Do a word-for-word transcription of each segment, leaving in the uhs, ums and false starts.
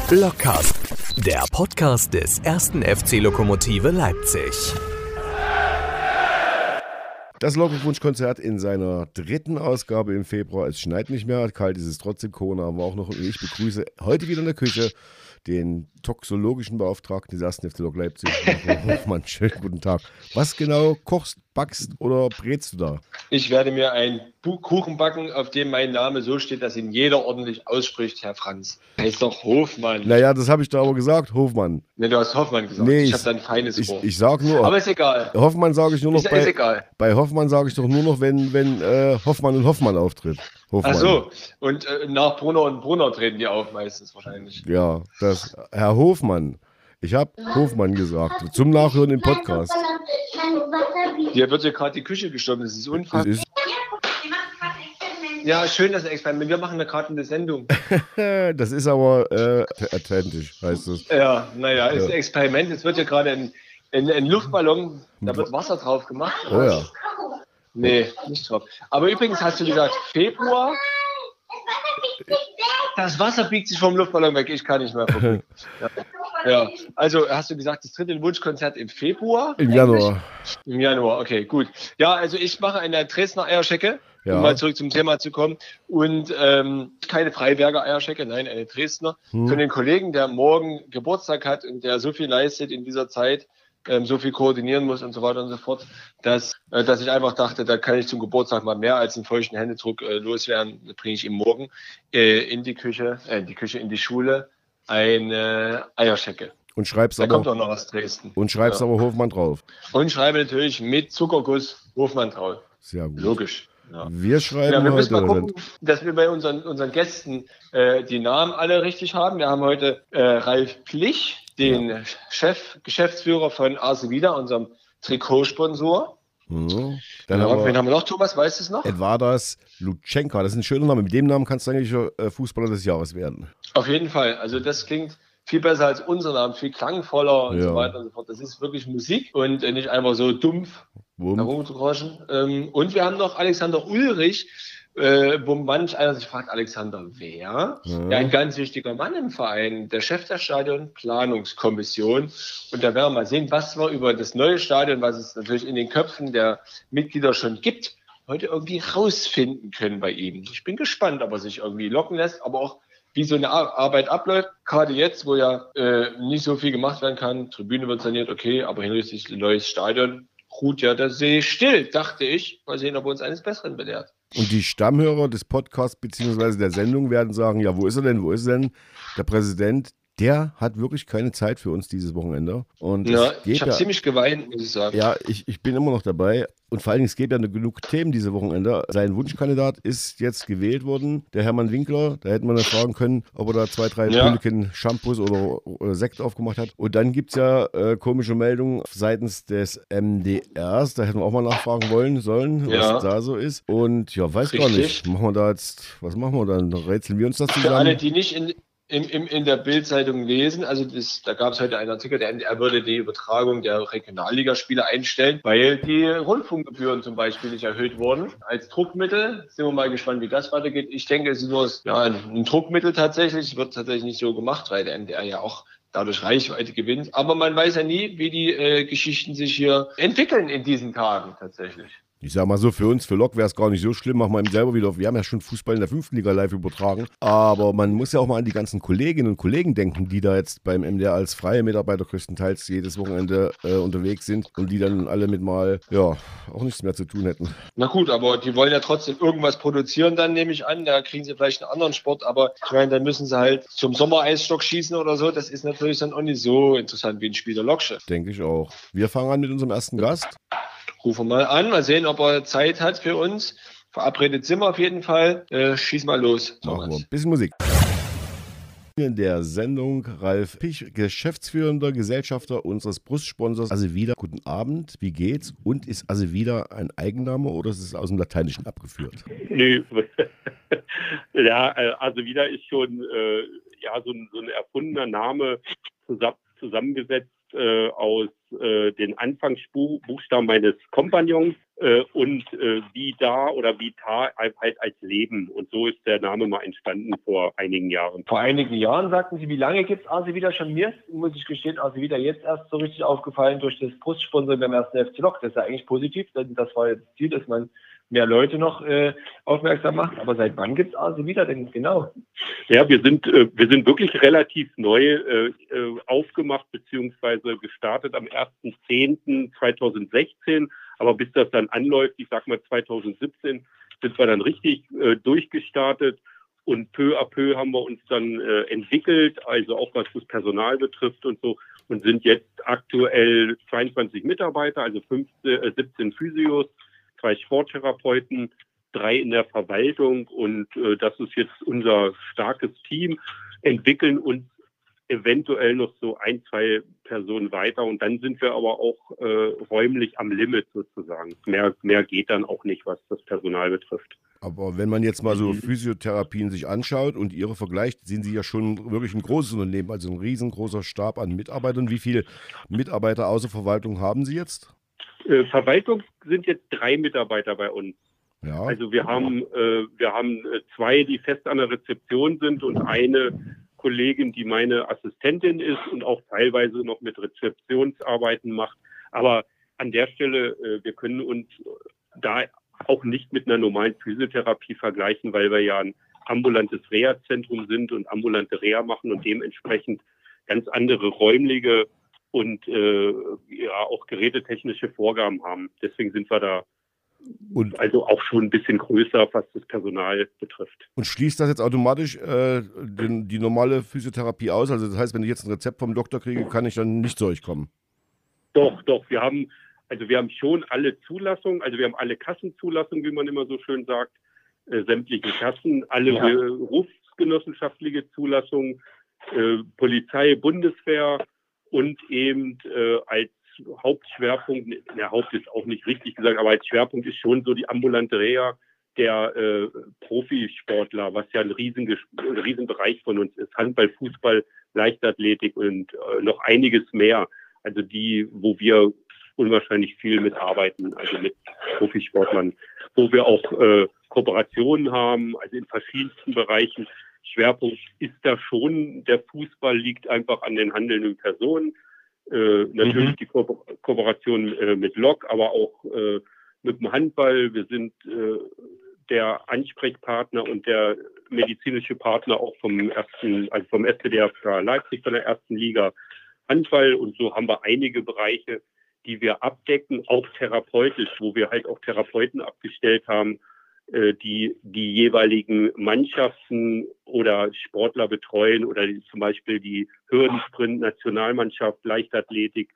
Blockcast, der Podcast des ersten F C Lokomotive Leipzig. Das Lokomotivwunschkonzert in seiner dritten Ausgabe im Februar. Es schneit nicht mehr, kalt ist es trotzdem, Corona haben wir auch noch. Und ich begrüße heute wieder in der Küche den toxologischen Beauftragten des ersten F C Lok Leipzig. Hofmann, schönen guten Tag. Was genau kochst, backst oder brätst du da? Ich werde mir einen Kuchen backen, auf dem mein Name so steht, dass ihn jeder ordentlich ausspricht, Herr Franz. Heißt doch Hofmann. Naja, das habe ich da aber gesagt, Hofmann. Ne, du hast Hoffmann gesagt. Nee, ich ich habe da ein feines ich, Wort. Ich sag nur. Aber ist egal. Hoffmann sage ich nur noch ist, bei. Ist egal. Bei Hoffmann sage ich doch nur noch, wenn, wenn äh, Hoffmann und Hoffmann auftritt. Hoffmann. Ach so. Und äh, nach Brunner und Brunner treten die auf meistens wahrscheinlich. Ja, das Herr Hofmann. Ich habe Hofmann gesagt. Zum Nachhören im Podcast. Hier wird ja gerade die Küche gestorben. Das ist unfassbar. Ist Ja, schön, dass ein Experiment. Wir machen da gerade eine Sendung. Das ist aber äh, authentisch, heißt es. Ja, naja, ist Ja. ein Experiment. Es wird ja gerade ein, ein, ein Luftballon, da wird Wasser drauf gemacht. Oh ja. Nee, nicht drauf. Aber übrigens hast du gesagt, Februar. Das Wasser biegt sich vom Luftballon weg. Ich kann nicht mehr gucken. Ja. Ja. Also hast du gesagt, das dritte Wunschkonzert im Februar? Im Januar. Im Januar, okay, gut. Ja, also ich mache eine Dresdner Eierschecke, Ja. um mal zurück zum Thema zu kommen. Und ähm, keine Freiberger Eierschecke, nein, eine Dresdner. Hm. Für den Kollegen, der morgen Geburtstag hat und der so viel leistet in dieser Zeit, ähm, so viel koordinieren muss und so weiter und so fort, dass, äh, dass ich einfach dachte, da kann ich zum Geburtstag mal mehr als einen feuchten Händedruck äh, loswerden. Da bringe ich ihm morgen äh, in die Küche, äh, in die Küche, in die Schule eine Eierschecke. Und schreibst Da kommt aber, auch noch aus Dresden. und schreibst Ja. aber Hofmann drauf. Und schreibe natürlich mit Zuckerguss Hofmann drauf. Sehr gut. Logisch. Ja. Wir schreiben Ja, wir müssen mal heute. gucken, dass wir bei unseren, unseren Gästen äh, die Namen alle richtig haben. Wir haben heute äh, Ralf Plich, den Chef, Geschäftsführer von Arse Vida, unserem Trikotsponsor. Mhm. Dann Ja, haben wen wir haben wir noch, Thomas? Weißt du es noch? Edvardas Lutschenka. Das ist ein schöner Name. Mit dem Namen kannst du eigentlich äh, Fußballer des Jahres werden. Auf jeden Fall. Also das klingt viel besser als unser Name, viel klangvoller und Ja. so weiter und so fort. Das ist wirklich Musik und äh, nicht einfach so dumpf Wumm. herumzugroschen. Ähm, und wir haben noch Alexander Ulrich, äh, wo manch einer sich fragt, Alexander wer? Ja. Ja, ein ganz wichtiger Mann im Verein, der Chef der Stadionplanungskommission. Und da werden wir mal sehen, was wir über das neue Stadion, was es natürlich in den Köpfen der Mitglieder schon gibt, heute irgendwie rausfinden können bei ihm. Ich bin gespannt, ob er sich irgendwie locken lässt, aber auch wie so eine Ar- Arbeit abläuft. Gerade jetzt, wo ja äh, nicht so viel gemacht werden kann, Tribüne wird saniert, okay, aber hinsichtlich ein neues Stadion ruht ja der See still, dachte ich. Mal sehen, ob er uns eines Besseren belehrt. Und die Stammhörer des Podcasts bzw. der Sendung werden sagen, ja, wo ist er denn, wo ist er denn? Der Präsident, der hat wirklich keine Zeit für uns dieses Wochenende. Und Ja, es geht ich habe ja, ziemlich geweint, muss ich sagen. ja, ich, ich bin immer noch dabei. Und vor allen Dingen, es gibt ja noch genug Themen diese Wochenende. Sein Wunschkandidat ist jetzt gewählt worden, der Hermann Winkler. Da hätte man dann fragen können, ob er da zwei, drei Ja. Pülliken Shampoos oder, oder Sekt aufgemacht hat. Und dann gibt es ja äh, komische Meldungen seitens des M D Rs. Da hätten wir auch mal nachfragen wollen sollen, Ja. was da so ist. Und ja, weiß gar Richtig. nicht. Machen wir da jetzt, was machen wir dann? Rätseln wir uns das Für alle, zusammen? die nicht in, im, im, in der Bild-Zeitung lesen, also das, da gab es heute einen Artikel, der M D R würde die Übertragung der Regionalligaspiele einstellen, weil die Rundfunkgebühren zum Beispiel nicht erhöht wurden. Als Druckmittel sind wir mal gespannt, wie das weitergeht. Ich denke, es ist nur ja, ein, ein Druckmittel tatsächlich. Es wird tatsächlich nicht so gemacht, weil der M D R ja auch dadurch Reichweite gewinnt. Aber man weiß ja nie, wie die äh, Geschichten sich hier entwickeln in diesen Tagen tatsächlich. Ich sag mal so, für uns, für Lok wäre es gar nicht so schlimm, machen wir eben selber wieder auf. Wir haben ja schon Fußball in der fünften Liga live übertragen. Aber man muss ja auch mal an die ganzen Kolleginnen und Kollegen denken, die da jetzt beim M D R als freie Mitarbeiter größtenteils jedes Wochenende äh, unterwegs sind und die dann alle mit mal, ja, auch nichts mehr zu tun hätten. Na gut, aber die wollen ja trotzdem irgendwas produzieren, dann nehme ich an. Da kriegen sie vielleicht einen anderen Sport, aber ich meine, dann müssen sie halt zum Sommereisstock schießen oder so. Das ist natürlich dann auch nicht so interessant wie ein Spiel der Lokschef. Denke ich auch. Wir fangen an mit unserem ersten Gast. Rufen wir mal an, mal sehen, ob er Zeit hat für uns. Verabredet sind wir auf jeden Fall. Äh, schieß mal los, Machen wir Thomas. ein bisschen Musik. In der Sendung Ralf Pich, geschäftsführender Gesellschafter unseres Brustsponsors Asevida. Guten Abend, wie geht's? Und ist Asevida ein Eigenname oder ist es aus dem Lateinischen abgeführt? Nö. Ja, äh, also wieder ist schon äh, ja, so, ein, so ein erfundener Name zusammen, zusammengesetzt äh, aus äh, den Anfangsbuchstaben meines Kompagnons. äh, und äh, Vida oder Vita halt als Leben. Und so ist der Name mal entstanden vor einigen Jahren. Vor einigen Jahren, sagten Sie, wie lange gibt es Arse wieder schon? Mir ist, muss ich gestehen, Arse wieder jetzt erst so richtig aufgefallen durch das Brustsponsoring beim ersten F C Lok. Das ist ja eigentlich positiv, denn das war jetzt das Ziel, dass man mehr Leute noch äh, aufmerksam macht. Aber seit wann gibt es Arse wieder denn genau? Ja, wir sind, äh, wir sind wirklich relativ neu äh, äh, aufgemacht bzw. gestartet am ersten zehnten zweitausendsechzehn. Aber bis das dann anläuft, ich sag mal zweitausendsiebzehn, sind wir dann richtig äh, durchgestartet. Und peu à peu haben wir uns dann äh, entwickelt, also auch was das Personal betrifft und so. Und sind jetzt aktuell zweiundzwanzig Mitarbeiter, also fünfzehn, äh, siebzehn Physios, zwei Sporttherapeuten, drei in der Verwaltung. Und äh, das ist jetzt unser starkes Team. Entwickeln uns eventuell noch so ein, zwei Personen weiter. Und dann sind wir aber auch äh, räumlich am Limit sozusagen. Mehr, mehr geht dann auch nicht, was das Personal betrifft. Aber wenn man jetzt mal so Physiotherapien sich anschaut und Ihre vergleicht, sind Sie ja schon wirklich ein großes Unternehmen, also ein riesengroßer Stab an Mitarbeitern. Wie viele Mitarbeiter außer Verwaltung haben Sie jetzt? Äh, Verwaltung sind jetzt drei Mitarbeiter bei uns. Ja. Also wir haben, äh, wir haben zwei, die fest an der Rezeption sind und eine Kollegin, die meine Assistentin ist und auch teilweise noch mit Rezeptionsarbeiten macht. Aber an der Stelle, äh, wir können uns da auch nicht mit einer normalen Physiotherapie vergleichen, weil wir ja ein ambulantes Reha-Zentrum sind und ambulante Reha machen und dementsprechend ganz andere räumliche und äh, ja auch gerätetechnische Vorgaben haben. Deswegen sind wir da und also auch schon ein bisschen größer, was das Personal betrifft. Und schließt das jetzt automatisch äh, den, die normale Physiotherapie aus? Also das heißt, wenn ich jetzt ein Rezept vom Doktor kriege, kann ich dann nicht zu euch kommen? Doch, doch. Wir haben also wir haben schon alle Zulassungen, also wir haben alle Kassenzulassungen, wie man immer so schön sagt, äh, sämtliche Kassen, alle ja. berufsgenossenschaftliche Zulassungen, äh, Polizei, Bundeswehr und eben äh, als Hauptschwerpunkt, der Haupt ist auch nicht richtig gesagt, aber als Schwerpunkt ist schon so die ambulante Reha der äh, Profisportler, was ja ein riesen, ein riesen Bereich von uns ist. Handball, Fußball, Leichtathletik und äh, noch einiges mehr. Also die, wo wir unwahrscheinlich viel mitarbeiten, also mit Profisportlern, wo wir auch äh, Kooperationen haben, also in verschiedensten Bereichen. Schwerpunkt ist da schon, der Fußball liegt einfach an den handelnden Personen. Äh, natürlich mhm. die Ko- Kooperation äh, mit Lok, aber auch äh, mit dem Handball. Wir sind äh, der Ansprechpartner und der medizinische Partner auch vom ersten, also vom S C D F Leipzig, von der ersten Liga Handball. Und so haben wir einige Bereiche, die wir abdecken, auch therapeutisch, wo wir halt auch Therapeuten abgestellt haben, äh, die die jeweiligen Mannschaften oder Sportler betreuen oder die, zum Beispiel die Hürdensprint-Nationalmannschaft, Leichtathletik,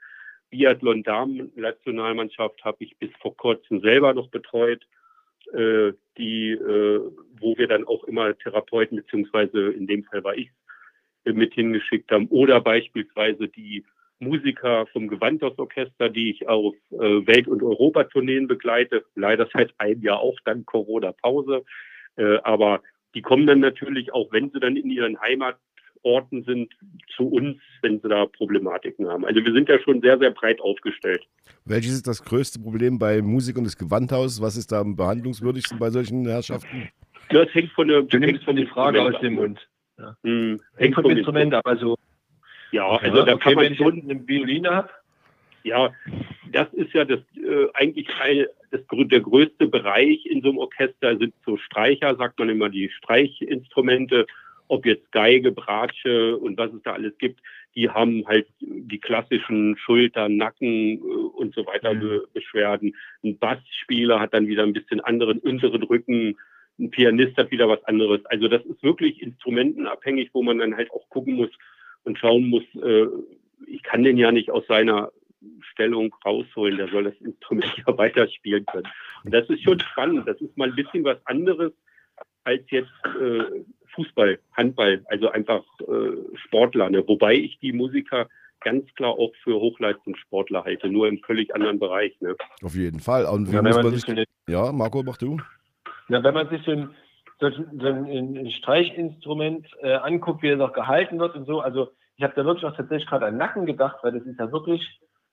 Biathlon-Damen-Nationalmannschaft habe ich bis vor kurzem selber noch betreut, äh, die, äh, wo wir dann auch immer Therapeuten, beziehungsweise in dem Fall war ich äh, mit hingeschickt haben, oder beispielsweise die Musiker vom Gewandhausorchester, die ich auf äh, Welt- und Europatourneen begleite. Leider seit einem Jahr auch dann Corona-Pause. Äh, aber die kommen dann natürlich auch, wenn sie dann in ihren Heimatorten sind, zu uns, wenn sie da Problematiken haben. Also wir sind ja schon sehr, sehr breit aufgestellt. Welches ist das größte Problem bei Musikern des Gewandhauses? Was ist da am behandlungswürdigsten bei solchen Herrschaften? Das hängt von der, du nimmst von die Frage aus dem Mund. Ja. Hm, hängt vom Instrument ab, also ja, also da okay, kann man wenn ich schon eine Violine habe. Ja, das ist ja das äh, eigentlich ein, das, der größte Bereich in so einem Orchester sind so Streicher, sagt man immer, die Streichinstrumente, ob jetzt Geige, Bratsche und was es da alles gibt, die haben halt die klassischen Schulter-, Nacken äh, und so weiter mhm. Be- Beschwerden. Ein Bassspieler hat dann wieder ein bisschen anderen unteren Rücken, ein Pianist hat wieder was anderes. Also das ist wirklich instrumentenabhängig, wo man dann halt auch gucken muss und schauen muss, äh, ich kann den ja nicht aus seiner Stellung rausholen, der soll das Instrument ja weiterspielen können. Und das ist schon spannend, das ist mal ein bisschen was anderes als jetzt äh, Fußball, Handball, also einfach äh, Sportler, ne? Wobei ich die Musiker ganz klar auch für Hochleistungssportler halte, nur im völlig anderen Bereich. Ne? Auf jeden Fall. Und wie ja, muss man man sich sich... so Ja, Marco, mach du. Ja, wenn man sich so ein, so ein, ein Streichinstrument äh, anguckt, wie es auch gehalten wird und so, also ich habe da wirklich auch tatsächlich gerade an Nacken gedacht, weil das ist ja wirklich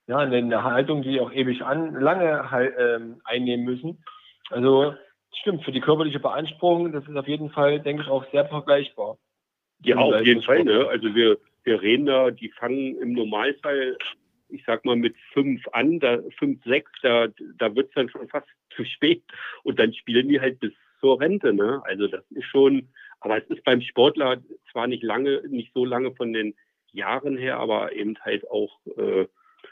ja, eine Haltung, die auch ewig an, lange halt, ähm, einnehmen müssen. Also stimmt, für die körperliche Beanspruchung, das ist auf jeden Fall, denke ich, auch sehr vergleichbar. Ja, auf jeden Fall. Ne? Also wir, wir reden da, die fangen im Normalfall, ich sag mal, mit fünf an, da fünf, sechs, da, da wird es dann schon fast zu spät. Und dann spielen die halt bis zur Rente. Ne? Also das ist schon, aber es ist beim Sportler zwar nicht lange, nicht so lange von den Jahren her, aber eben halt auch äh,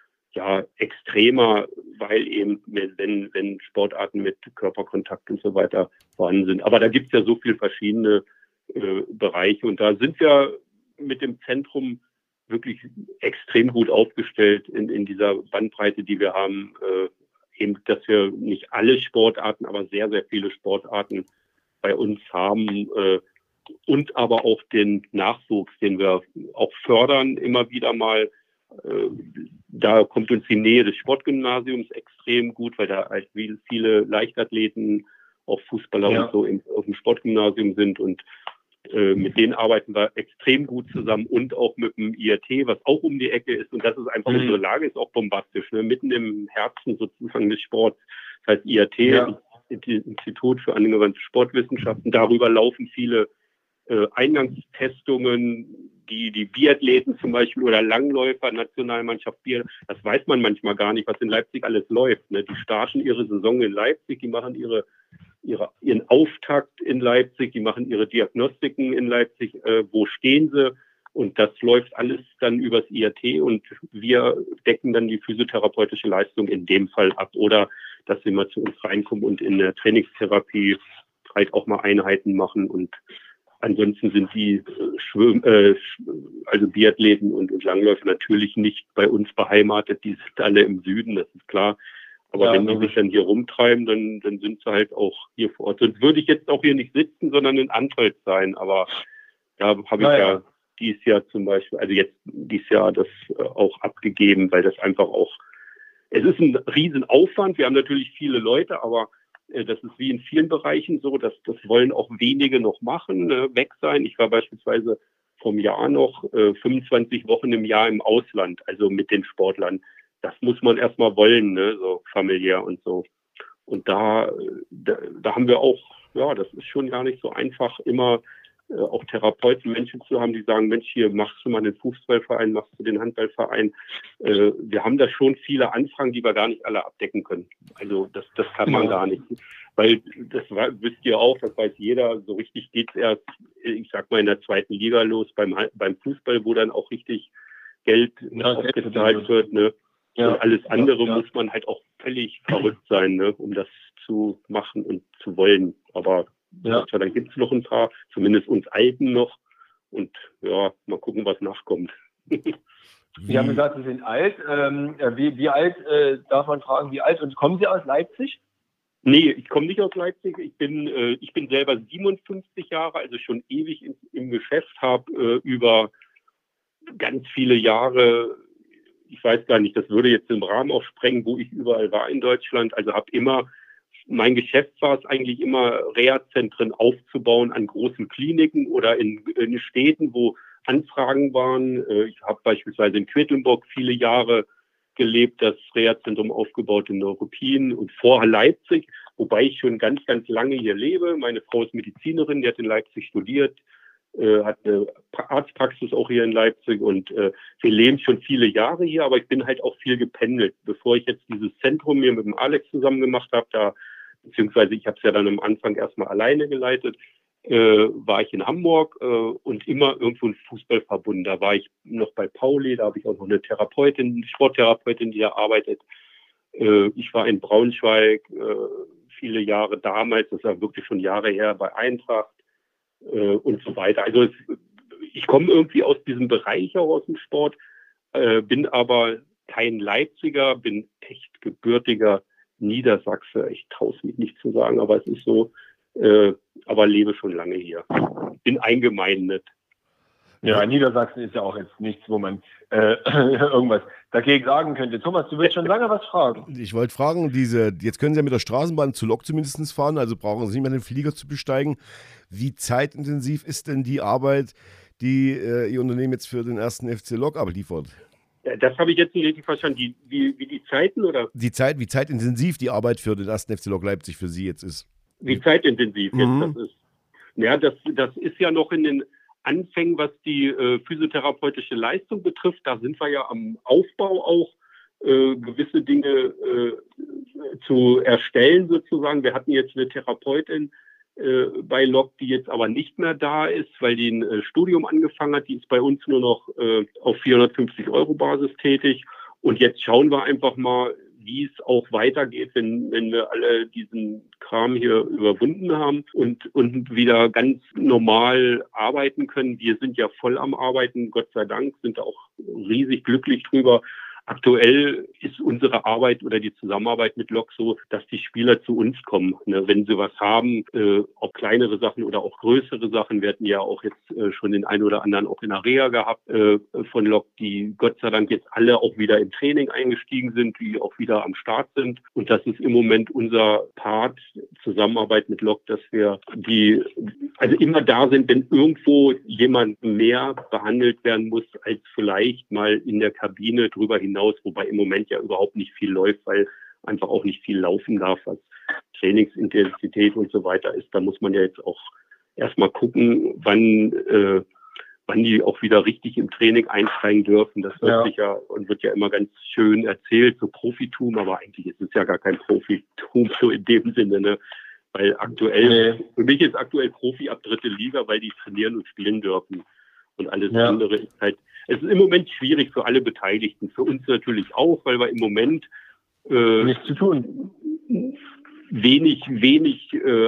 ja extremer, weil eben wenn, wenn Sportarten mit Körperkontakt und so weiter vorhanden sind. Aber da gibt es ja so viele verschiedene äh, Bereiche und da sind wir mit dem Zentrum wirklich extrem gut aufgestellt in, in dieser Bandbreite, die wir haben. Äh, eben, dass wir nicht alle Sportarten, aber sehr, sehr viele Sportarten bei uns haben äh, und aber auch den Nachwuchs, den wir auch fördern, immer wieder mal. Äh, da kommt uns die Nähe des Sportgymnasiums extrem gut, weil da halt viele Leichtathleten, auch Fußballer ja. und so im, auf dem Sportgymnasium sind und äh, mit denen arbeiten wir extrem gut zusammen und auch mit dem I R T, was auch um die Ecke ist. Und das ist einfach, mhm. unsere Lage ist auch bombastisch, ne? Mitten im Herzen sozusagen des Sports. Das heißt I R T, ja. Institut für angewandte Sportwissenschaften, darüber laufen viele äh, Eingangstestungen, die die Biathleten zum Beispiel oder Langläufer, Nationalmannschaft Bier, das weiß man manchmal gar nicht, was in Leipzig alles läuft. Ne? Die starten ihre Saison in Leipzig, die machen ihre, ihre ihren Auftakt in Leipzig, die machen ihre Diagnostiken in Leipzig, äh, wo stehen sie? Und das läuft alles dann übers I R T und wir decken dann die physiotherapeutische Leistung in dem Fall ab oder dass sie mal zu uns reinkommen und in der Trainingstherapie halt auch mal Einheiten machen und ansonsten sind die Schwimm, äh, also Biathleten und, und Langläufer natürlich nicht bei uns beheimatet. Die sind alle im Süden, das ist klar. Aber ja, wenn die sich dann hier rumtreiben, dann, dann sind sie halt auch hier vor Ort. Sonst würde ich jetzt auch hier nicht sitzen, sondern in Antolz sein. Aber da habe ich ja. ja dieses Jahr zum Beispiel, also jetzt dieses Jahr das auch abgegeben, weil das einfach auch, es ist ein Riesenaufwand. Wir haben natürlich viele Leute, aber das ist wie in vielen Bereichen so, dass das wollen auch wenige noch machen, äh, weg sein. Ich war beispielsweise vom Jahr noch äh, fünfundzwanzig Wochen im Jahr im Ausland, also mit den Sportlern. Das muss man erstmal wollen, ne, so familiär und so. Und da, da, da haben wir auch, ja, das ist schon gar nicht so einfach, immer äh, auch Therapeuten, Menschen zu haben, die sagen, Mensch, hier machst du mal den Fußballverein, machst du den Handballverein. Äh, wir haben da schon viele Anfragen, die wir gar nicht alle abdecken können. Also das, das kann man gar nicht. Weil das war, wisst ihr auch, das weiß jeder, so richtig geht's erst, ich sag mal, in der zweiten Liga los, beim, beim Fußball, wo dann auch richtig Geld ja, ausgezahlt wird, ne? Ja. Und alles andere ja. muss man halt auch völlig verrückt sein, ne? Um das zu machen und zu wollen. Aber ja. dann gibt es noch ein paar, zumindest uns Alten noch. Und ja, mal gucken, was nachkommt. Sie haben gesagt, Sie sind alt. Ähm, wie, wie alt, äh, darf man fragen, wie alt? Und kommen Sie aus Leipzig? Nee, ich komme nicht aus Leipzig. Ich bin, äh, ich bin selber siebenundfünfzig Jahre, also schon ewig in, im Geschäft, habe äh, über ganz viele Jahre, ich weiß gar nicht, das würde jetzt den Rahmen auch sprengen, wo ich überall war in Deutschland. Also habe immer, mein Geschäft war es eigentlich immer, Reha-Zentren aufzubauen an großen Kliniken oder in, in Städten, wo Anfragen waren. Ich habe beispielsweise in Quedlinburg viele Jahre gelebt, das Reha-Zentrum aufgebaut in Neuruppin und vorher Leipzig, wobei ich schon ganz, ganz lange hier lebe. Meine Frau ist Medizinerin, die hat in Leipzig studiert, äh, hat eine Arztpraxis auch hier in Leipzig und äh, wir leben schon viele Jahre hier, aber ich bin halt auch viel gependelt. Bevor ich jetzt dieses Zentrum hier mit dem Alex zusammen gemacht habe, da beziehungsweise ich habe es ja dann am Anfang erstmal alleine geleitet, äh, war ich in Hamburg äh, und immer irgendwo ein Fußballverbund. Da war ich noch bei Pauli, da habe ich auch noch eine Therapeutin, Sporttherapeutin, die da arbeitet. Äh, ich war in Braunschweig äh, viele Jahre damals, das war wirklich schon Jahre her, bei Eintracht äh, und so weiter. Also es, ich komme irgendwie aus diesem Bereich auch aus dem Sport, äh, bin aber kein Leipziger, bin echt gebürtiger Niedersachse. Ich traue es mich nicht zu sagen, aber es ist so, äh, aber lebe schon lange hier. Bin eingemeindet. Ja, Niedersachsen ist ja auch jetzt nichts, wo man äh, irgendwas dagegen sagen könnte. Thomas, du willst schon lange was fragen. Ich wollte fragen, diese, jetzt können Sie ja mit der Straßenbahn zur Lok zumindest fahren, also brauchen Sie nicht mehr den Flieger zu besteigen. Wie zeitintensiv ist denn die Arbeit, die äh, Ihr Unternehmen jetzt für den ersten F C Lok abliefert? Das habe ich jetzt nicht richtig verstanden. Die, wie, wie die Zeiten oder? Die Zeit, wie zeitintensiv die Arbeit für den ersten F C Lok Leipzig für Sie jetzt ist. Wie zeitintensiv mhm. jetzt das ist. Ja, das, das ist ja noch in den Anfängen, was die äh, physiotherapeutische Leistung betrifft. Da sind wir ja am Aufbau auch, äh, gewisse Dinge äh, zu erstellen sozusagen. Wir hatten jetzt eine Therapeutin äh, bei Lok, die jetzt aber nicht mehr da ist, weil die ein äh, Studium angefangen hat. Die ist bei uns nur noch äh, auf vierhundertfünfzig Euro Basis tätig. Und jetzt schauen wir einfach mal, wie es auch weitergeht, wenn, wenn wir alle diesen Kram hier überwunden haben und, und wieder ganz normal arbeiten können. Wir sind ja voll am Arbeiten, Gott sei Dank, sind auch riesig glücklich drüber. Aktuell ist unsere Arbeit oder die Zusammenarbeit mit Lok so, dass die Spieler zu uns kommen. Ne? Wenn sie was haben, äh, ob kleinere Sachen oder auch größere Sachen. Wir hatten ja auch jetzt äh, schon den einen oder anderen auch in der Reha gehabt äh, von Lok, die Gott sei Dank jetzt alle auch wieder im Training eingestiegen sind, die auch wieder am Start sind. Und das ist im Moment unser Part, Zusammenarbeit mit Lok, dass wir die, also immer da sind, wenn irgendwo jemand mehr behandelt werden muss, als vielleicht mal in der Kabine drüber hinaus. Hinaus, wobei im Moment ja überhaupt nicht viel läuft, weil einfach auch nicht viel laufen darf, was Trainingsintensität und so weiter ist. Da muss man ja jetzt auch erstmal gucken, wann, äh, wann die auch wieder richtig im Training einsteigen dürfen. Das wird ja. sich ja und wird ja immer ganz schön erzählt, so Profitum, aber eigentlich ist es ja gar kein Profitum so in dem Sinne, ne? Weil aktuell, nee. für mich ist aktuell Profi ab dritte Liga, weil die trainieren und spielen dürfen. Und alles ja. andere ist halt, es ist im Moment schwierig für alle Beteiligten, für uns natürlich auch, weil wir im Moment äh, nichts zu tun, wenig, wenig äh,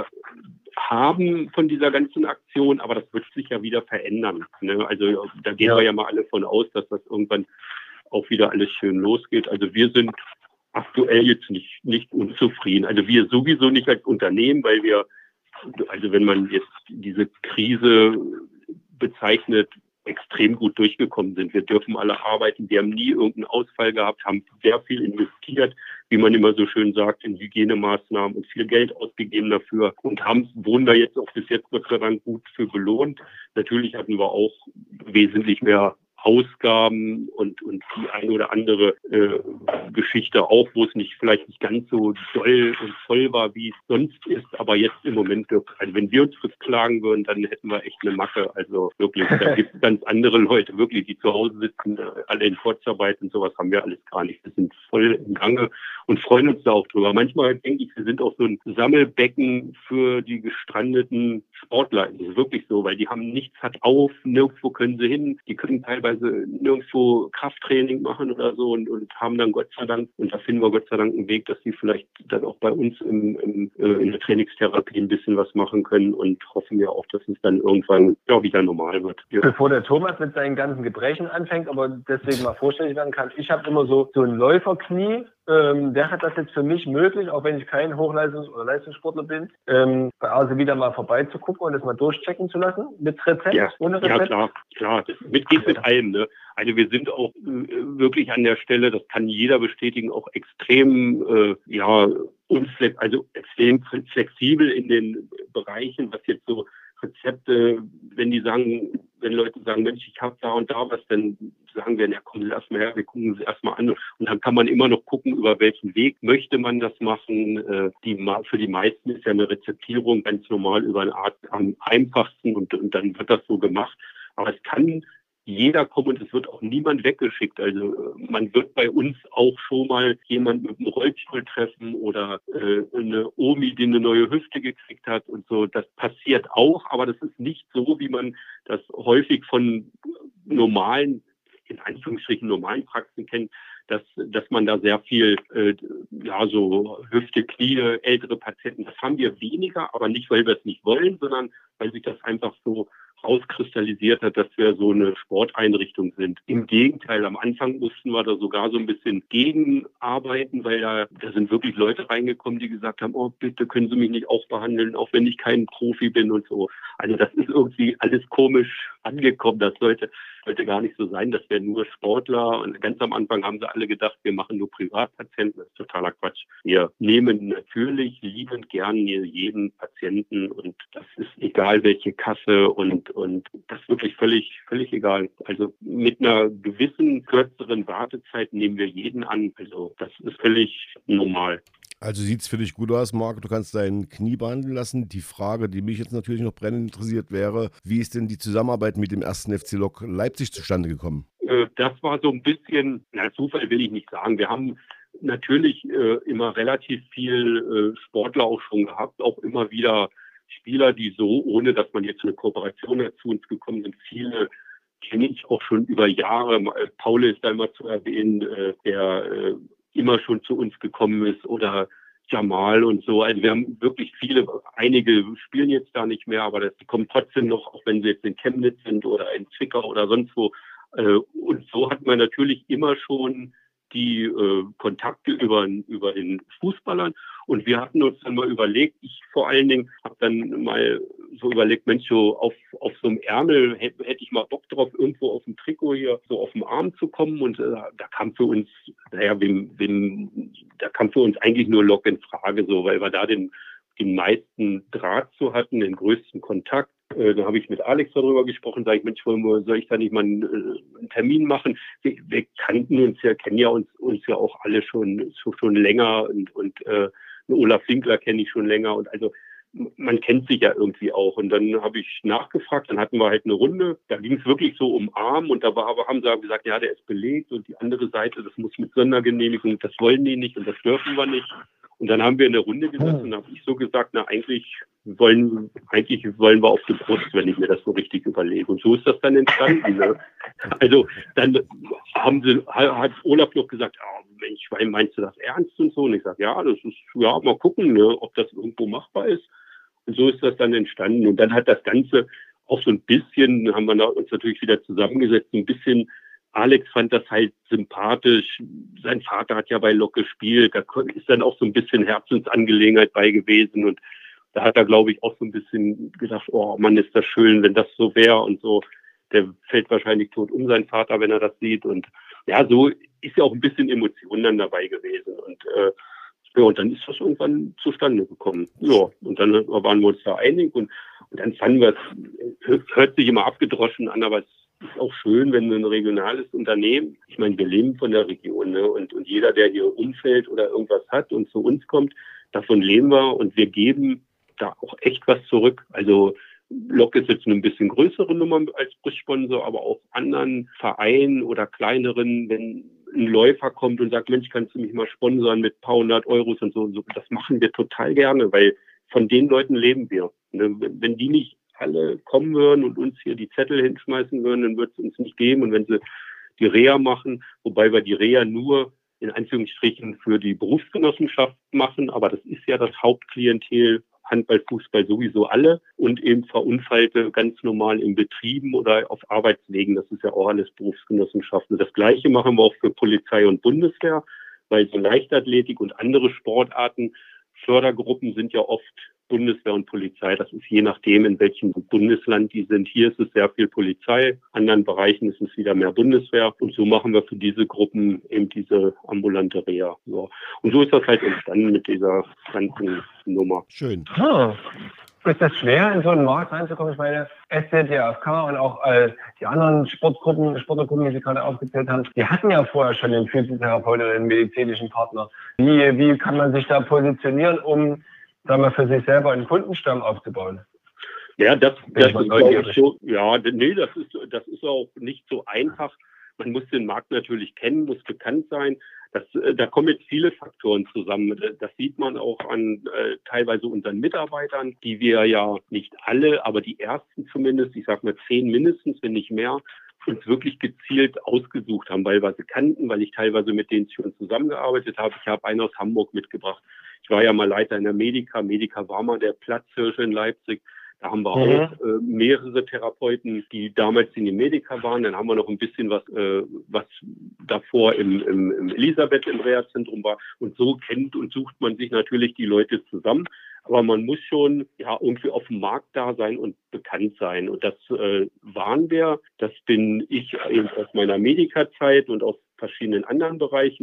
haben von dieser ganzen Aktion, aber das wird sich ja wieder verändern. Ne? Also da gehen ja. wir ja mal alle von aus, dass das irgendwann auch wieder alles schön losgeht. Also wir sind aktuell jetzt nicht, nicht unzufrieden. Also wir sowieso nicht als Unternehmen, weil wir, also wenn man jetzt diese Krise bezeichnet, extrem gut durchgekommen sind. Wir dürfen alle arbeiten. Wir haben nie irgendeinen Ausfall gehabt, haben sehr viel investiert, wie man immer so schön sagt, in Hygienemaßnahmen und viel Geld ausgegeben dafür und haben, wurden da jetzt auch bis jetzt Gott sei Dank gut für belohnt. Natürlich hatten wir auch wesentlich mehr Ausgaben und, und die eine oder andere äh, Geschichte auch, wo es nicht vielleicht nicht ganz so doll und voll war, wie es sonst ist. Aber jetzt im Moment, also wenn wir uns beklagen würden, dann hätten wir echt eine Macke. Also wirklich, da gibt es ganz andere Leute, wirklich, die zu Hause sitzen, alle in Kurzarbeit und sowas haben wir alles gar nicht. Wir sind voll im Gange und freuen uns da auch drüber. Manchmal denke ich, wir sind auch so ein Sammelbecken für die gestrandeten Sportler. Das ist wirklich so, weil die haben nichts hat auf, nirgendwo können sie hin, die können teilweise nirgendwo Krafttraining machen oder so und, und haben dann Gott sei Dank, und da finden wir Gott sei Dank einen Weg, dass sie vielleicht dann auch bei uns im, im, äh, in der Trainingstherapie ein bisschen was machen können und hoffen wir auch, dass es dann irgendwann ja, wieder normal wird. Ja. Bevor der Thomas mit seinen ganzen Gebrechen anfängt, aber deswegen mal vorstellig werden kann, ich habe immer so, so ein Läuferknie, ähm, der hat das jetzt für mich möglich, auch wenn ich kein Hochleistungs- oder Leistungssportler bin, ähm, bei Arse wieder mal vorbeizugucken und das mal durchchecken zu lassen, mit Rezept, ja, ohne Rezept. Ja, klar, klar, das mit, geht mit allem, ne? Also wir sind auch äh, wirklich an der Stelle, das kann jeder bestätigen, auch extrem, äh, ja, unflex, also extrem flexibel in den Bereichen, was jetzt so Rezepte, wenn die sagen, wenn Leute sagen, Mensch, ich habe da und da was, dann sagen wir, ja, kommen Sie erstmal her, wir gucken Sie erstmal an. Und dann kann man immer noch gucken, über welchen Weg möchte man das machen. Äh, die, für die meisten ist ja eine Rezeptierung ganz normal über eine Art am einfachsten und, und dann wird das so gemacht. Aber es kann jeder kommt und es wird auch niemand weggeschickt. Also man wird bei uns auch schon mal jemand mit einem Rollstuhl treffen oder äh, eine Omi, die eine neue Hüfte gekriegt hat und so. Das passiert auch, aber das ist nicht so, wie man das häufig von normalen, in Anführungsstrichen normalen Praxen kennt, dass dass man da sehr viel, äh, ja, so Hüfte, Knie, ältere Patienten, das haben wir weniger, aber nicht, weil wir es nicht wollen, sondern weil sich das einfach so rauskristallisiert hat, dass wir so eine Sporteinrichtung sind. Im Gegenteil, am Anfang mussten wir da sogar so ein bisschen gegenarbeiten, weil da, da sind wirklich Leute reingekommen, die gesagt haben, oh, bitte können Sie mich nicht auch behandeln, auch wenn ich kein Profi bin und so. Also das ist irgendwie alles komisch angekommen. Das sollte, sollte gar nicht so sein, dass wir nur Sportler, und ganz am Anfang haben sie alle gedacht, wir machen nur Privatpatienten. Das ist totaler Quatsch. Wir nehmen natürlich liebend gern jeden Patienten und das ist egal, welche Kasse und und das ist wirklich völlig, völlig egal. Also mit einer gewissen kürzeren Wartezeit nehmen wir jeden an. Also das ist völlig normal. Also sieht es für dich gut aus, Marc. Du kannst dein Knie behandeln lassen. Die Frage, die mich jetzt natürlich noch brennend interessiert wäre, wie ist denn die Zusammenarbeit mit dem ersten F C Lok Leipzig zustande gekommen? Äh, das war so ein bisschen, na Zufall will ich nicht sagen. Wir haben natürlich äh, immer relativ viel äh, Sportler auch schon gehabt, auch immer wieder Spieler, die so, ohne dass man jetzt eine Kooperation hat, zu uns gekommen sind. Viele kenne ich auch schon über Jahre. Paul ist da immer zu erwähnen, äh, der äh, immer schon zu uns gekommen ist, oder Jamal und so. Also wir haben wirklich viele, einige spielen jetzt da nicht mehr, aber das kommt trotzdem noch, auch wenn sie jetzt in Chemnitz sind oder in Zwickau oder sonst wo. Äh, und so hat man natürlich immer schon die äh, Kontakte über, über den Fußballern. Und wir hatten uns dann mal überlegt, ich vor allen Dingen habe dann mal so überlegt, Mensch, so auf, auf so einem Ärmel hätte hätt ich mal Bock drauf, irgendwo auf dem Trikot hier so auf dem Arm zu kommen. Und äh, da kam für uns, naja, wem, wem, da kam für uns eigentlich nur Lok in Frage, so, weil wir da den, den meisten Draht zu hatten, den größten Kontakt. Äh, da habe ich mit Alex darüber gesprochen, sage ich, Mensch, soll ich da nicht mal einen, äh, einen Termin machen? Wir, wir kannten uns ja, kennen ja uns, uns ja auch alle schon, so, schon länger und, und äh, Olaf Winkler kenne ich schon länger und also man kennt sich ja irgendwie auch. Und dann habe ich nachgefragt, dann hatten wir halt eine Runde, da ging es wirklich so um Arm und da war, aber haben sie gesagt, ja, der ist belegt und die andere Seite, das muss mit Sondergenehmigung, das wollen die nicht und das dürfen wir nicht. Und dann haben wir in der Runde gesessen und habe ich so gesagt, na eigentlich wollen eigentlich wollen wir auf die Brust, wenn ich mir das so richtig überlege. Und so ist das dann entstanden. Ne? Also dann haben sie, hat Olaf noch gesagt, oh, Mensch, meinst du das ernst und so? Und ich sage, ja, das ist, ja, mal gucken, ne, ob das irgendwo machbar ist. Und so ist das dann entstanden. Und dann hat das Ganze auch so ein bisschen, haben wir uns natürlich wieder zusammengesetzt, ein bisschen. Alex fand das halt sympathisch. Sein Vater hat ja bei Lok gespielt. Da ist dann auch so ein bisschen Herzensangelegenheit bei gewesen. Und da hat er, glaube ich, auch so ein bisschen gedacht, oh Mann, ist das schön, wenn das so wäre und so. Der fällt wahrscheinlich tot um seinen Vater, wenn er das sieht. Und ja, so ist ja auch ein bisschen Emotion dann dabei gewesen. Und äh, ja, und dann ist das irgendwann zustande gekommen. Ja, und dann waren wir uns da einig. Und, und dann fanden wir es, hört sich immer abgedroschen an, aber es ist auch schön, wenn ein regionales Unternehmen, ich meine, wir leben von der Region, ne? und, und jeder, der hier umfällt oder irgendwas hat und zu uns kommt, davon leben wir und wir geben da auch echt was zurück. Also Lok ist jetzt eine ein bisschen größere Nummer als Brustsponsor, aber auch anderen Vereinen oder kleineren, wenn ein Läufer kommt und sagt, Mensch, kannst du mich mal sponsern mit ein paar hundert Euros und so, und so, das machen wir total gerne, weil von den Leuten leben wir. Ne? Wenn die nicht alle kommen würden und uns hier die Zettel hinschmeißen würden, dann würde es uns nicht geben. Und wenn sie die Reha machen, wobei wir die Reha nur in Anführungsstrichen für die Berufsgenossenschaft machen, aber das ist ja das Hauptklientel, Handball, Fußball sowieso alle und eben Verunfallte ganz normal in Betrieben oder auf Arbeitswegen. Das ist ja auch alles Berufsgenossenschaften. Das Gleiche machen wir auch für Polizei und Bundeswehr, weil so Leichtathletik und andere Sportarten, Fördergruppen sind ja oft Bundeswehr und Polizei. Das ist je nachdem, in welchem Bundesland die sind. Hier ist es sehr viel Polizei, in anderen Bereichen ist es wieder mehr Bundeswehr. Und so machen wir für diese Gruppen eben diese ambulante Reha. Ja. Und so ist das halt entstanden mit dieser ganzen Nummer. Schön. Hm. Ist das schwer, in so einen Markt reinzukommen? Ich meine, S Z D F K und auch äh, die anderen Sportgruppen, Sportgruppen, die Sie gerade aufgezählt haben, die hatten ja vorher schon den Physiotherapeuten oder den medizinischen Partner. Wie, wie kann man sich da positionieren, um sagen wir, für sich selber einen Kundenstamm aufzubauen? Ja, das, das ist auch so, ja, nee, das ist, das ist auch nicht so einfach. Man muss den Markt natürlich kennen, muss bekannt sein. Das, da kommen jetzt viele Faktoren zusammen. Das sieht man auch an äh, teilweise unseren Mitarbeitern, die wir ja nicht alle, aber die ersten zumindest, ich sag mal zehn mindestens, wenn nicht mehr, uns wirklich gezielt ausgesucht haben, weil wir sie kannten, weil ich teilweise mit denen schon zusammengearbeitet habe. Ich habe einen aus Hamburg mitgebracht. Ich war ja mal Leiter in der Medica. Medica war mal der Platzhirsch in Leipzig. Da haben wir mhm. auch äh, mehrere Therapeuten, die damals in die Medica waren. Dann haben wir noch ein bisschen was, äh, was davor im, im, im Elisabeth im Reha-Zentrum war. Und so kennt und sucht man sich natürlich die Leute zusammen. Aber man muss schon ja irgendwie auf dem Markt da sein und bekannt sein. Und das äh, waren wir. Das bin ich eben aus meiner Medica-Zeit und aus verschiedenen anderen Bereichen.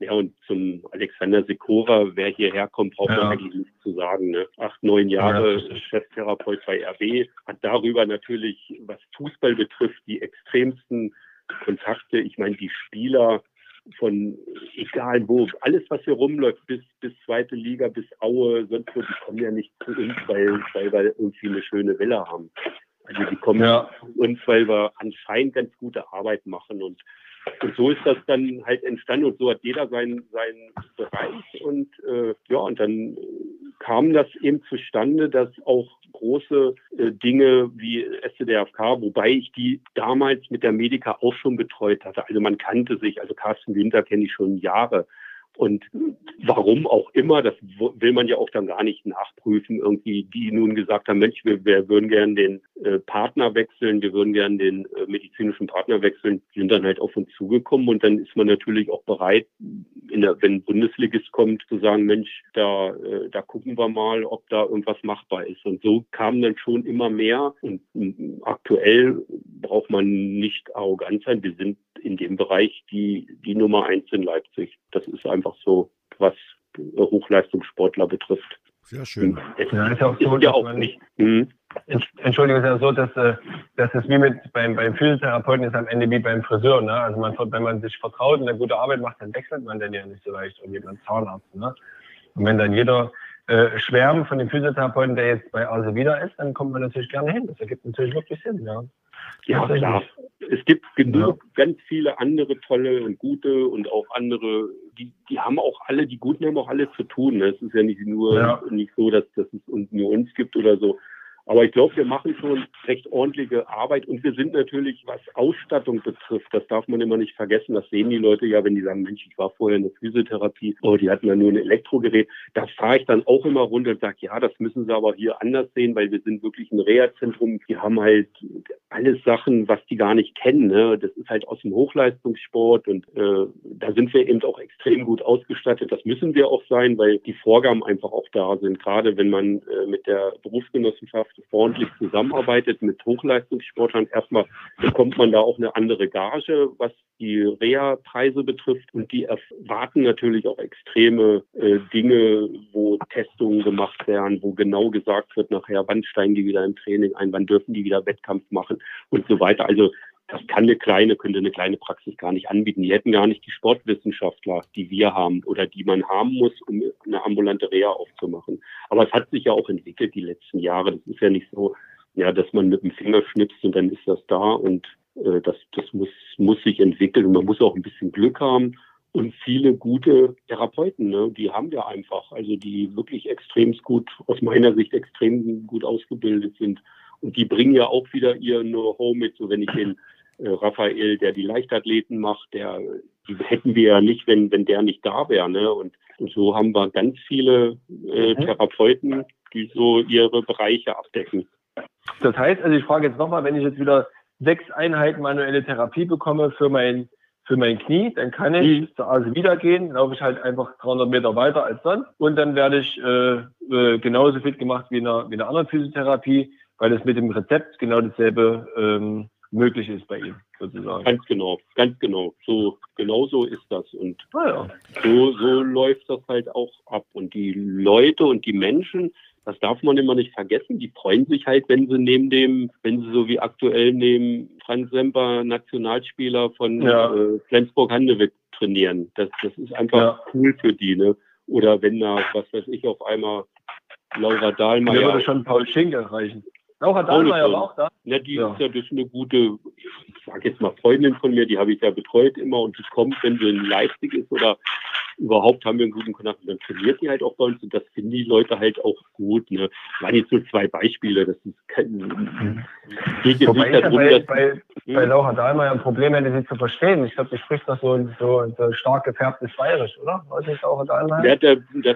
Ja, und zum Alexander Sikora, wer hierher kommt, braucht ja. man eigentlich nichts zu sagen. Ne? Acht, neun Jahre ja. Cheftherapeut bei R B, hat darüber natürlich, was Fußball betrifft, die extremsten Kontakte. Ich meine, die Spieler von egal wo, alles, was hier rumläuft, bis, bis zweite Liga, bis Aue, sonst wo, die kommen ja nicht zu uns, weil, weil wir irgendwie eine schöne Villa haben. Also die kommen ja. zu uns, weil wir anscheinend ganz gute Arbeit machen und Und so ist das dann halt entstanden und so hat jeder seinen, seinen Bereich und äh, ja, und dann kam das eben zustande, dass auch große äh, Dinge wie S C D F K, wobei ich die damals mit der Medica auch schon betreut hatte. Also man kannte sich, also Carsten Winter kenne ich schon Jahre. Und warum auch immer, das will man ja auch dann gar nicht nachprüfen, irgendwie, die nun gesagt haben, Mensch, wir, wir würden gerne den äh, Partner wechseln, wir würden gerne den äh, medizinischen Partner wechseln, die sind dann halt auf uns zugekommen und dann ist man natürlich auch bereit, in der, wenn ein Bundesligist kommt, zu sagen, Mensch, da, äh, da gucken wir mal, ob da irgendwas machbar ist. Und so kam dann schon immer mehr und äh, aktuell braucht man nicht arrogant sein, wir sind in dem Bereich die, die Nummer eins in Leipzig. Das ist einfach so, was Hochleistungssportler betrifft. Sehr schön. Es ja, ist auch so, ist ja auch nicht. Hm. Entschuldigung, es ist ja so, dass, dass es wie mit beim, beim Physiotherapeuten ist am Ende wie beim Friseur. Ne? Also man, wenn man sich vertraut und eine gute Arbeit macht, dann wechselt man dann ja nicht so leicht und jemand Zahnarzt. Ne? Und wenn dann jeder äh, schwärmt von dem Physiotherapeuten, der jetzt bei Arse wieder ist, dann kommt man natürlich gerne hin. Das ergibt natürlich wirklich Sinn. Ja. Ja, klar. Es gibt genug, ja. ganz viele andere tolle und gute und auch andere, die, die haben auch alle, die Guten haben auch alle zu tun. Es ist ja nicht nur, ja. nicht so, dass, dass es nur uns gibt oder so. Aber ich glaube, wir machen schon recht ordentliche Arbeit und wir sind natürlich, was Ausstattung betrifft, das darf man immer nicht vergessen, das sehen die Leute ja, wenn die sagen, Mensch, ich war vorher in der Physiotherapie, oh, die hatten ja nur ein Elektrogerät, da fahre ich dann auch immer runter und sage, ja, das müssen sie aber hier anders sehen, weil wir sind wirklich ein Reha-Zentrum, die haben halt alles Sachen, was die gar nicht kennen, ne? Das ist halt aus dem Hochleistungssport und äh, da sind wir eben auch extrem gut ausgestattet, das müssen wir auch sein, weil die Vorgaben einfach auch da sind, gerade wenn man äh, mit der Berufsgenossenschaft ordentlich zusammenarbeitet mit Hochleistungssportlern. Erstmal bekommt man da auch eine andere Gage, was die Reha-Preise betrifft. Und die erwarten natürlich auch extreme äh, Dinge, wo Testungen gemacht werden, wo genau gesagt wird nachher, wann steigen die wieder im Training ein, wann dürfen die wieder Wettkampf machen und so weiter. Also das kann eine kleine, könnte eine kleine Praxis gar nicht anbieten. Die hätten gar nicht die Sportwissenschaftler, die wir haben oder die man haben muss, um eine ambulante Reha aufzumachen. Aber es hat sich ja auch entwickelt die letzten Jahre. Das ist ja nicht so, ja, dass man mit dem Finger schnipst und dann ist das da und äh, das, das muss, muss sich entwickeln und man muss auch ein bisschen Glück haben und viele gute Therapeuten, ne, die haben wir einfach, also die wirklich extrem gut, aus meiner Sicht extrem gut ausgebildet sind. Und die bringen ja auch wieder ihr Know-how mit, so wenn ich den äh, Raphael, der die Leichtathleten macht, der, die hätten wir ja nicht, wenn, wenn der nicht da wäre, ne? Und, und so haben wir ganz viele äh, Therapeuten, die so ihre Bereiche abdecken. Das heißt, also ich frage jetzt nochmal, wenn ich jetzt wieder sechs Einheiten manuelle Therapie bekomme für mein, für mein Knie, dann kann ich mhm. zur Arse wieder gehen, laufe ich halt einfach dreihundert Meter weiter als sonst und dann werde ich äh, äh, genauso fit gemacht wie in einer, wie in einer anderen Physiotherapie, weil es mit dem Rezept genau dasselbe ähm, möglich ist bei ihm, sozusagen. Ganz genau, ganz genau. So, genau so ist das. Und ah, ja. so, so läuft das halt auch ab. Und die Leute und die Menschen, das darf man immer nicht vergessen, die freuen sich halt, wenn sie neben dem, wenn sie so wie aktuell neben Franz Semper, Nationalspieler von ja. äh, Flensburg-Handewitt trainieren. Das, das ist einfach ja. cool für die, ne? Oder wenn da, was weiß ich, auf einmal Laura Dahlmeier... Der würde schon Paul Schenk erreichen. Laura Dahlmeier war auch da? Ja, die ja. ist ja das ist eine gute, ich sag jetzt mal Freundin von mir, die habe ich ja betreut immer und die kommt, wenn sie in Leipzig ist oder überhaupt haben wir einen guten Kontakt und dann trainiert die halt auch bei uns und das finden die Leute halt auch gut. Ne? Das waren jetzt nur zwei Beispiele, das ist kein... Geht jetzt Wobei nicht darum, bei, dass, bei, hm? bei Laura Dahlmeier ein Problem hätte, sie zu verstehen. Ich glaube, die spricht doch so, so, so stark gefärbtes Bayerisch, oder? Weiß nicht, Laura Dahlmeier? Ja, der, das,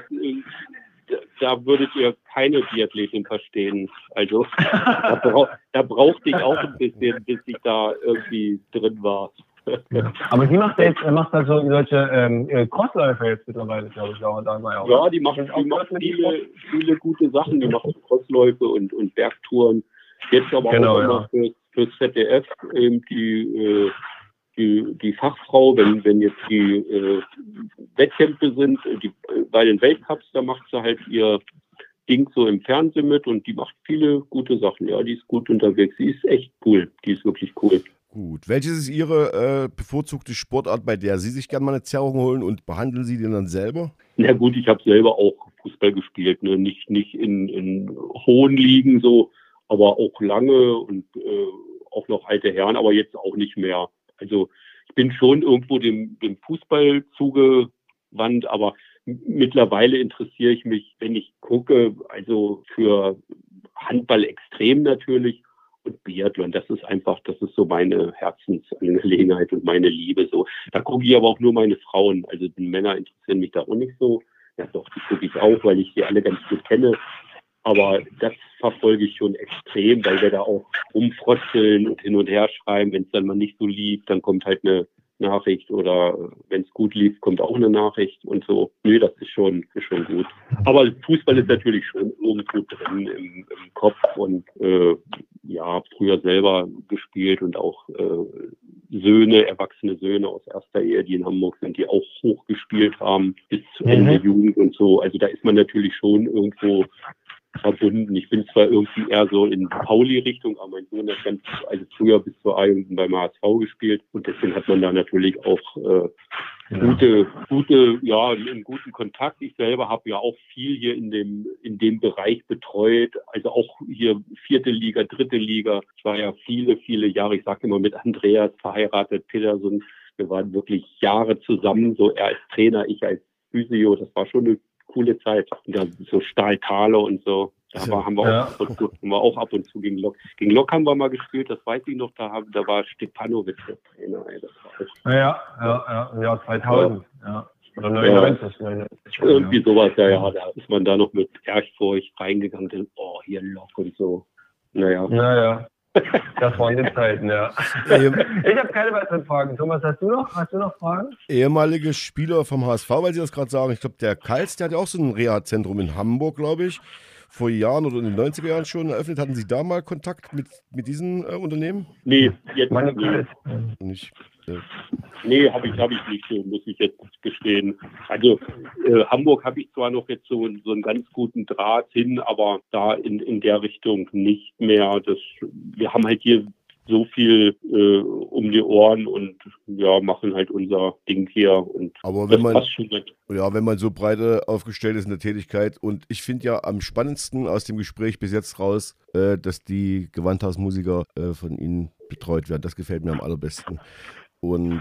da würdet ihr keine Biathletin verstehen. Also da, brauch, da brauchte ich auch ein bisschen, bis ich da irgendwie drin war. Ja. Aber sie macht jetzt, macht halt so solche ähm, Crossläufe jetzt mittlerweile, glaube ich, Laura Dahlmeier. Ja, die macht, die macht viele, viele gute Sachen. Die macht Crossläufe und, und Bergtouren. Jetzt aber genau, auch immer ja. für, für Z D F eben die, äh, die, die Fachfrau, wenn, wenn jetzt die, äh, Wettkämpfe sind, die, bei den Weltcups, da macht sie halt ihr Ding so im Fernsehen mit und die macht viele gute Sachen. Ja, die ist gut unterwegs. Die ist echt cool. Die ist wirklich cool. Gut. Welches ist Ihre äh, bevorzugte Sportart, bei der Sie sich gerne mal eine Zerrung holen und behandeln Sie den dann selber? Na gut, ich habe selber auch Fußball gespielt, ne? Nicht, nicht in, in hohen Ligen so, aber auch lange und äh, auch noch alte Herren, aber jetzt auch nicht mehr. Also ich bin schon irgendwo dem, dem Fußball zugewandt, aber m- mittlerweile interessiere ich mich, wenn ich gucke, also für Handball extrem natürlich und Biathlon. Das ist einfach, das ist so meine Herzensangelegenheit und meine Liebe so. Da gucke ich aber auch nur meine Frauen. Also die Männer interessieren mich da auch nicht so. Ja doch, die gucke ich auch, weil ich die alle ganz gut kenne. Aber das verfolge ich schon extrem, weil wir da auch rumfrotzeln und hin und her schreiben. Wenn es dann mal nicht so lief, dann kommt halt eine Nachricht oder wenn es gut lief, kommt auch eine Nachricht und so. Nö, das ist schon, ist schon gut. Aber Fußball ist natürlich schon irgendwo drin im, im Kopf und äh, ja, früher selber gespielt und auch äh, Söhne, erwachsene Söhne aus erster Ehe, die in Hamburg sind, die auch hoch gespielt haben bis zu Ende Mhm. Jugend und so. Also da ist man natürlich schon irgendwo verbunden. Ich bin zwar irgendwie eher so in Pauli-Richtung, aber mein Sohn hat ganz, also früher bis zur A-Jugend beim H S V gespielt und deswegen hat man da natürlich auch äh, gute, gute, ja, einen guten Kontakt. Ich selber habe ja auch viel hier in dem, in dem Bereich betreut, also auch hier vierte Liga, dritte Liga. Ich war ja viele, viele Jahre, ich sage immer mit Andreas verheiratet, Peterson. Wir waren wirklich Jahre zusammen, so er als Trainer, ich als Physio. Das war schon eine coole Zeit. Und dann so Stahltale und so. Da war, haben, wir Ja. auch, ab und zu- haben wir auch ab und zu gegen Lok. Gegen Lok haben wir mal gespielt, das weiß ich noch. Da, haben, da war Stepanovic der Trainer. Ey, das war echt Ja, ja, ja, im Jahr zweitausend. Ja. Oder neunundneunzig. neunundneunzig irgendwie sowas, ja, ja. Da ist man da noch mit Ehrfurcht reingegangen. Dann, oh, hier Lok und so. Naja. Ja, ja. Das waren die Zeiten, ja. Ähm, Ich habe keine weiteren Fragen. Thomas, hast du noch? Hast du noch Fragen? ehemalige Spieler vom H S V, weil Sie das gerade sagen. Ich glaube, der Kals, der hat ja auch so ein Reha-Zentrum in Hamburg, glaube ich, vor Jahren oder in den neunziger Jahren schon eröffnet. Hatten Sie da mal Kontakt mit, mit diesen äh, Unternehmen? Nee, jetzt Meine nee. Köln. Nicht. Äh, Nee, habe ich, hab ich nicht, so muss ich jetzt gestehen. Also äh, Hamburg habe ich zwar noch jetzt so, so einen ganz guten Draht hin, aber da in, in der Richtung nicht mehr. Das, wir haben halt hier so viel äh, um die Ohren und ja, machen halt unser Ding hier und Aber wenn das man- passt schon mit. Ja, wenn man so breite aufgestellt ist in der Tätigkeit. Und ich finde ja am spannendsten aus dem Gespräch bis jetzt raus, äh, dass die Gewandhausmusiker äh, von Ihnen betreut werden. Das gefällt mir am allerbesten. Und,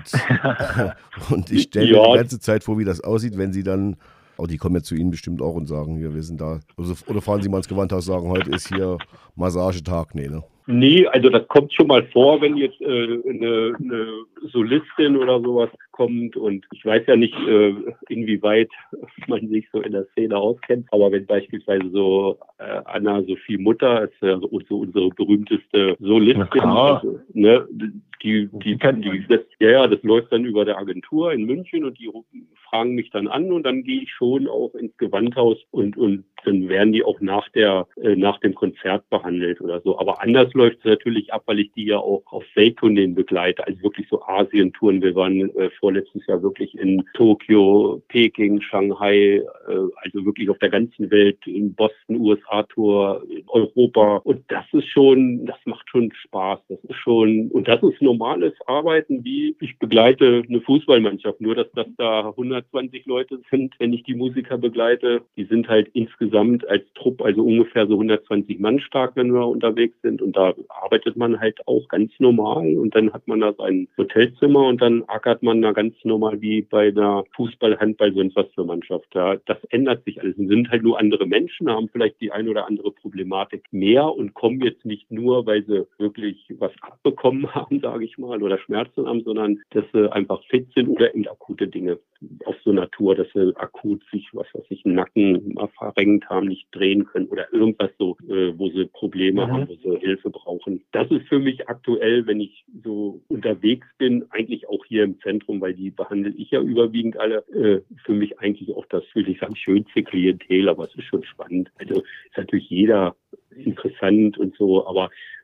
und ich stelle mir Ja. die ganze Zeit vor, wie das aussieht, wenn Sie dann, oh, die kommen ja zu Ihnen bestimmt auch und sagen, hier, wir sind da. Also, oder fahren Sie mal ins Gewandhaus und sagen, heute ist hier Massagetag. Nee, ne? Nee, also das kommt schon mal vor, wenn jetzt äh, eine, eine Solistin oder sowas kommt und ich weiß ja nicht, äh, inwieweit man sich so in der Szene auskennt, aber wenn beispielsweise so äh, Anna-Sophie Mutter ist ja so, so unsere berühmteste Solistin, Na klar. also, ne, die, die, Die kennt die, das, ja, ja, das läuft dann über der Agentur in München und die rufen- fragen mich dann an und dann gehe ich schon auch ins Gewandhaus und, und dann werden die auch nach der, äh, nach dem Konzert behandelt oder so. Aber anders läuft es natürlich ab, weil ich die ja auch auf Welttourneen begleite, also wirklich so Asien-Touren. Wir waren äh, vorletztes Jahr wirklich in Tokio, Peking, Shanghai, äh, also wirklich auf der ganzen Welt, in Boston, U S A-Tour, in Europa. Und das ist schon, das macht schon Spaß. Das ist schon, und das ist normales Arbeiten, wie ich begleite eine Fußballmannschaft. Nur, dass das da hundertzwanzig Leute sind, wenn ich die Musiker begleite. Die sind halt insgesamt als Trupp, also ungefähr so hundertzwanzig Mann stark, wenn wir unterwegs sind. Und da arbeitet man halt auch ganz normal. Und dann hat man da sein Hotelzimmer und dann ackert man da ganz normal wie bei einer Fußball-, Handball-, sonst was für Mannschaft. Ja, das ändert sich alles. Es sind halt nur andere Menschen, haben vielleicht die ein oder andere Problematik mehr und kommen jetzt nicht nur, weil sie wirklich was abbekommen haben, sage ich mal, oder Schmerzen haben, sondern dass sie einfach fit sind oder eben akute Dinge auf so Natur, dass sie akut sich, was weiß ich, einen Nacken mal verrenkt haben, nicht drehen können oder irgendwas so, äh, wo sie Probleme Mhm. haben, wo sie Hilfe brauchen. Das ist für mich aktuell, wenn ich so unterwegs bin, eigentlich auch hier im Zentrum, weil die behandle ich ja überwiegend alle, äh, für mich eigentlich auch das, will ich sagen, schönste Klientel, aber es ist schon spannend. Also ist natürlich jeder interessant und so, aber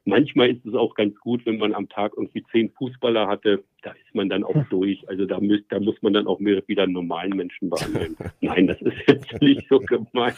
manchmal ist es auch ganz gut, wenn man am Tag irgendwie zehn Fußballer hatte, da ist man dann auch durch. Also da, müß, da muss man dann auch wieder einen normalen Menschen behandeln. Nein, das ist jetzt nicht so gemein.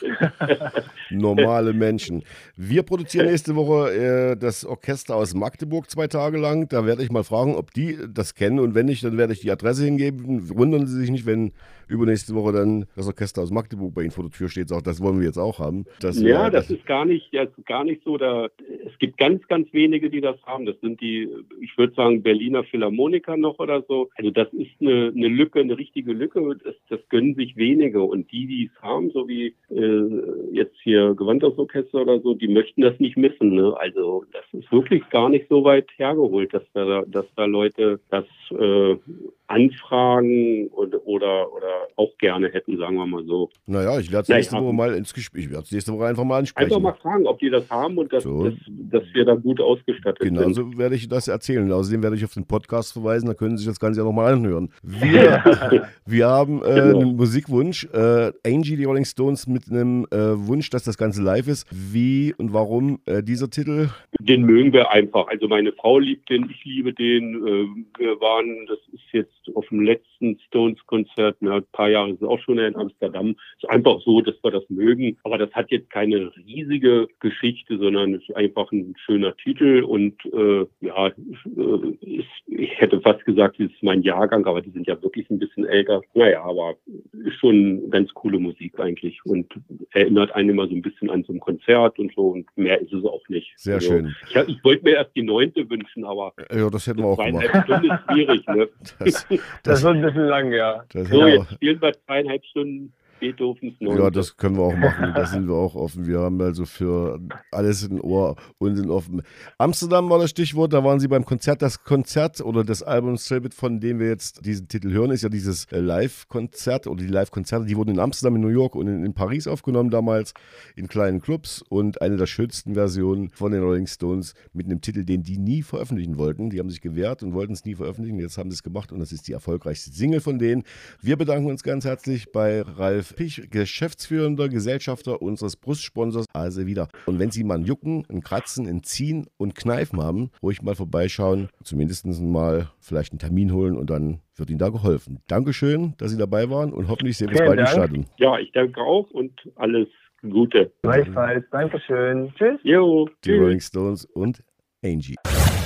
Normale Menschen. Wir produzieren nächste Woche äh, das Orchester aus Magdeburg zwei Tage lang. Da werde ich mal fragen, ob die das kennen. Und wenn nicht, dann werde ich die Adresse hingeben. Wundern Sie sich nicht, wenn übernächste Woche dann das Orchester aus Magdeburg bei Ihnen vor der Tür steht. Sagt, das wollen wir jetzt auch haben. Das ja, wär, das, das ist gar nicht, das ist gar nicht so. Da, es gibt ganz, ganz wenige, die das haben. Das sind die, ich würde sagen, Berliner Philharmoniker noch oder so. Also das ist eine, eine Lücke, eine richtige Lücke. Das, das gönnen sich wenige. Und die, die es haben, so wie äh, jetzt hier Gewandhausorchester oder so, die möchten das nicht missen. Ne? Also das ist wirklich gar nicht so weit hergeholt, dass da, dass da Leute das äh, anfragen und, oder, oder auch gerne hätten, sagen wir mal so. Naja, ich werde es nächste Woche mal ins Gespräch, ich werde es nächste Woche einfach mal ansprechen. Einfach mal fragen, ob die das haben und dass, so. dass, dass wir da gut ausgestattet genau sind. Genau so werde ich das erzählen. Außerdem werde ich auf den Podcast verweisen, da können Sie sich das Ganze ja nochmal anhören. Wir, wir haben äh, genau. einen Musikwunsch, äh, Angie, die Rolling Stones, mit einem äh, Wunsch, dass das Ganze live ist. Wie und warum äh, dieser Titel? Den mögen wir einfach. Also meine Frau liebt den, ich liebe den. Äh, wir waren, das ist jetzt auf dem letzten Stones-Konzert, na, ein paar Jahre ist es auch schon in Amsterdam. Es ist einfach so, dass wir das mögen. Aber das hat jetzt keine riesige Geschichte, sondern es ist einfach ein schöner Titel. Und äh, ja, ist, ich hätte fast gesagt, das ist mein Jahrgang, aber die sind ja wirklich ein bisschen älter. Naja, aber ist schon ganz coole Musik eigentlich und erinnert einen immer so ein bisschen an so ein Konzert und so. Und mehr ist es auch nicht. Sehr also, schön. Ich, ich wollte mir erst die neunte wünschen, aber ja, das hätten wir auch gemacht. Stunden ist schwierig, ne? Das, das, das wird ein bisschen lang, ja. So, jetzt spielen wir zweieinhalb Stunden Beethovens neunte. Ja, das können wir auch machen. Da sind wir auch offen. Wir haben also für alles ein Ohr und sind offen. Amsterdam war das Stichwort. Da waren Sie beim Konzert. Das Konzert oder das Album Celebrate, von dem wir jetzt diesen Titel hören, ist ja dieses Live-Konzert oder die Live-Konzerte. Die wurden in Amsterdam, in New York und in, in Paris aufgenommen damals in kleinen Clubs. Und eine der schönsten Versionen von den Rolling Stones mit einem Titel, den die nie veröffentlichen wollten. Die haben sich gewehrt und wollten es nie veröffentlichen. Jetzt haben sie es gemacht und das ist die erfolgreichste Single von denen. Wir bedanken uns ganz herzlich bei Ralf Pich, geschäftsführender Gesellschafter unseres Brustsponsors also wieder. Und wenn Sie mal ein Jucken, ein Kratzen, ein Ziehen und Kneifen haben, ruhig mal vorbeischauen, zumindest mal vielleicht einen Termin holen und dann wird Ihnen da geholfen. Dankeschön, dass Sie dabei waren und hoffentlich sehen wir uns bald im Stadion. Ja, ich danke auch und alles Gute. Gleichfalls, Dankeschön. Tschüss. Jo, die tschüss. Rolling Stones und Angie.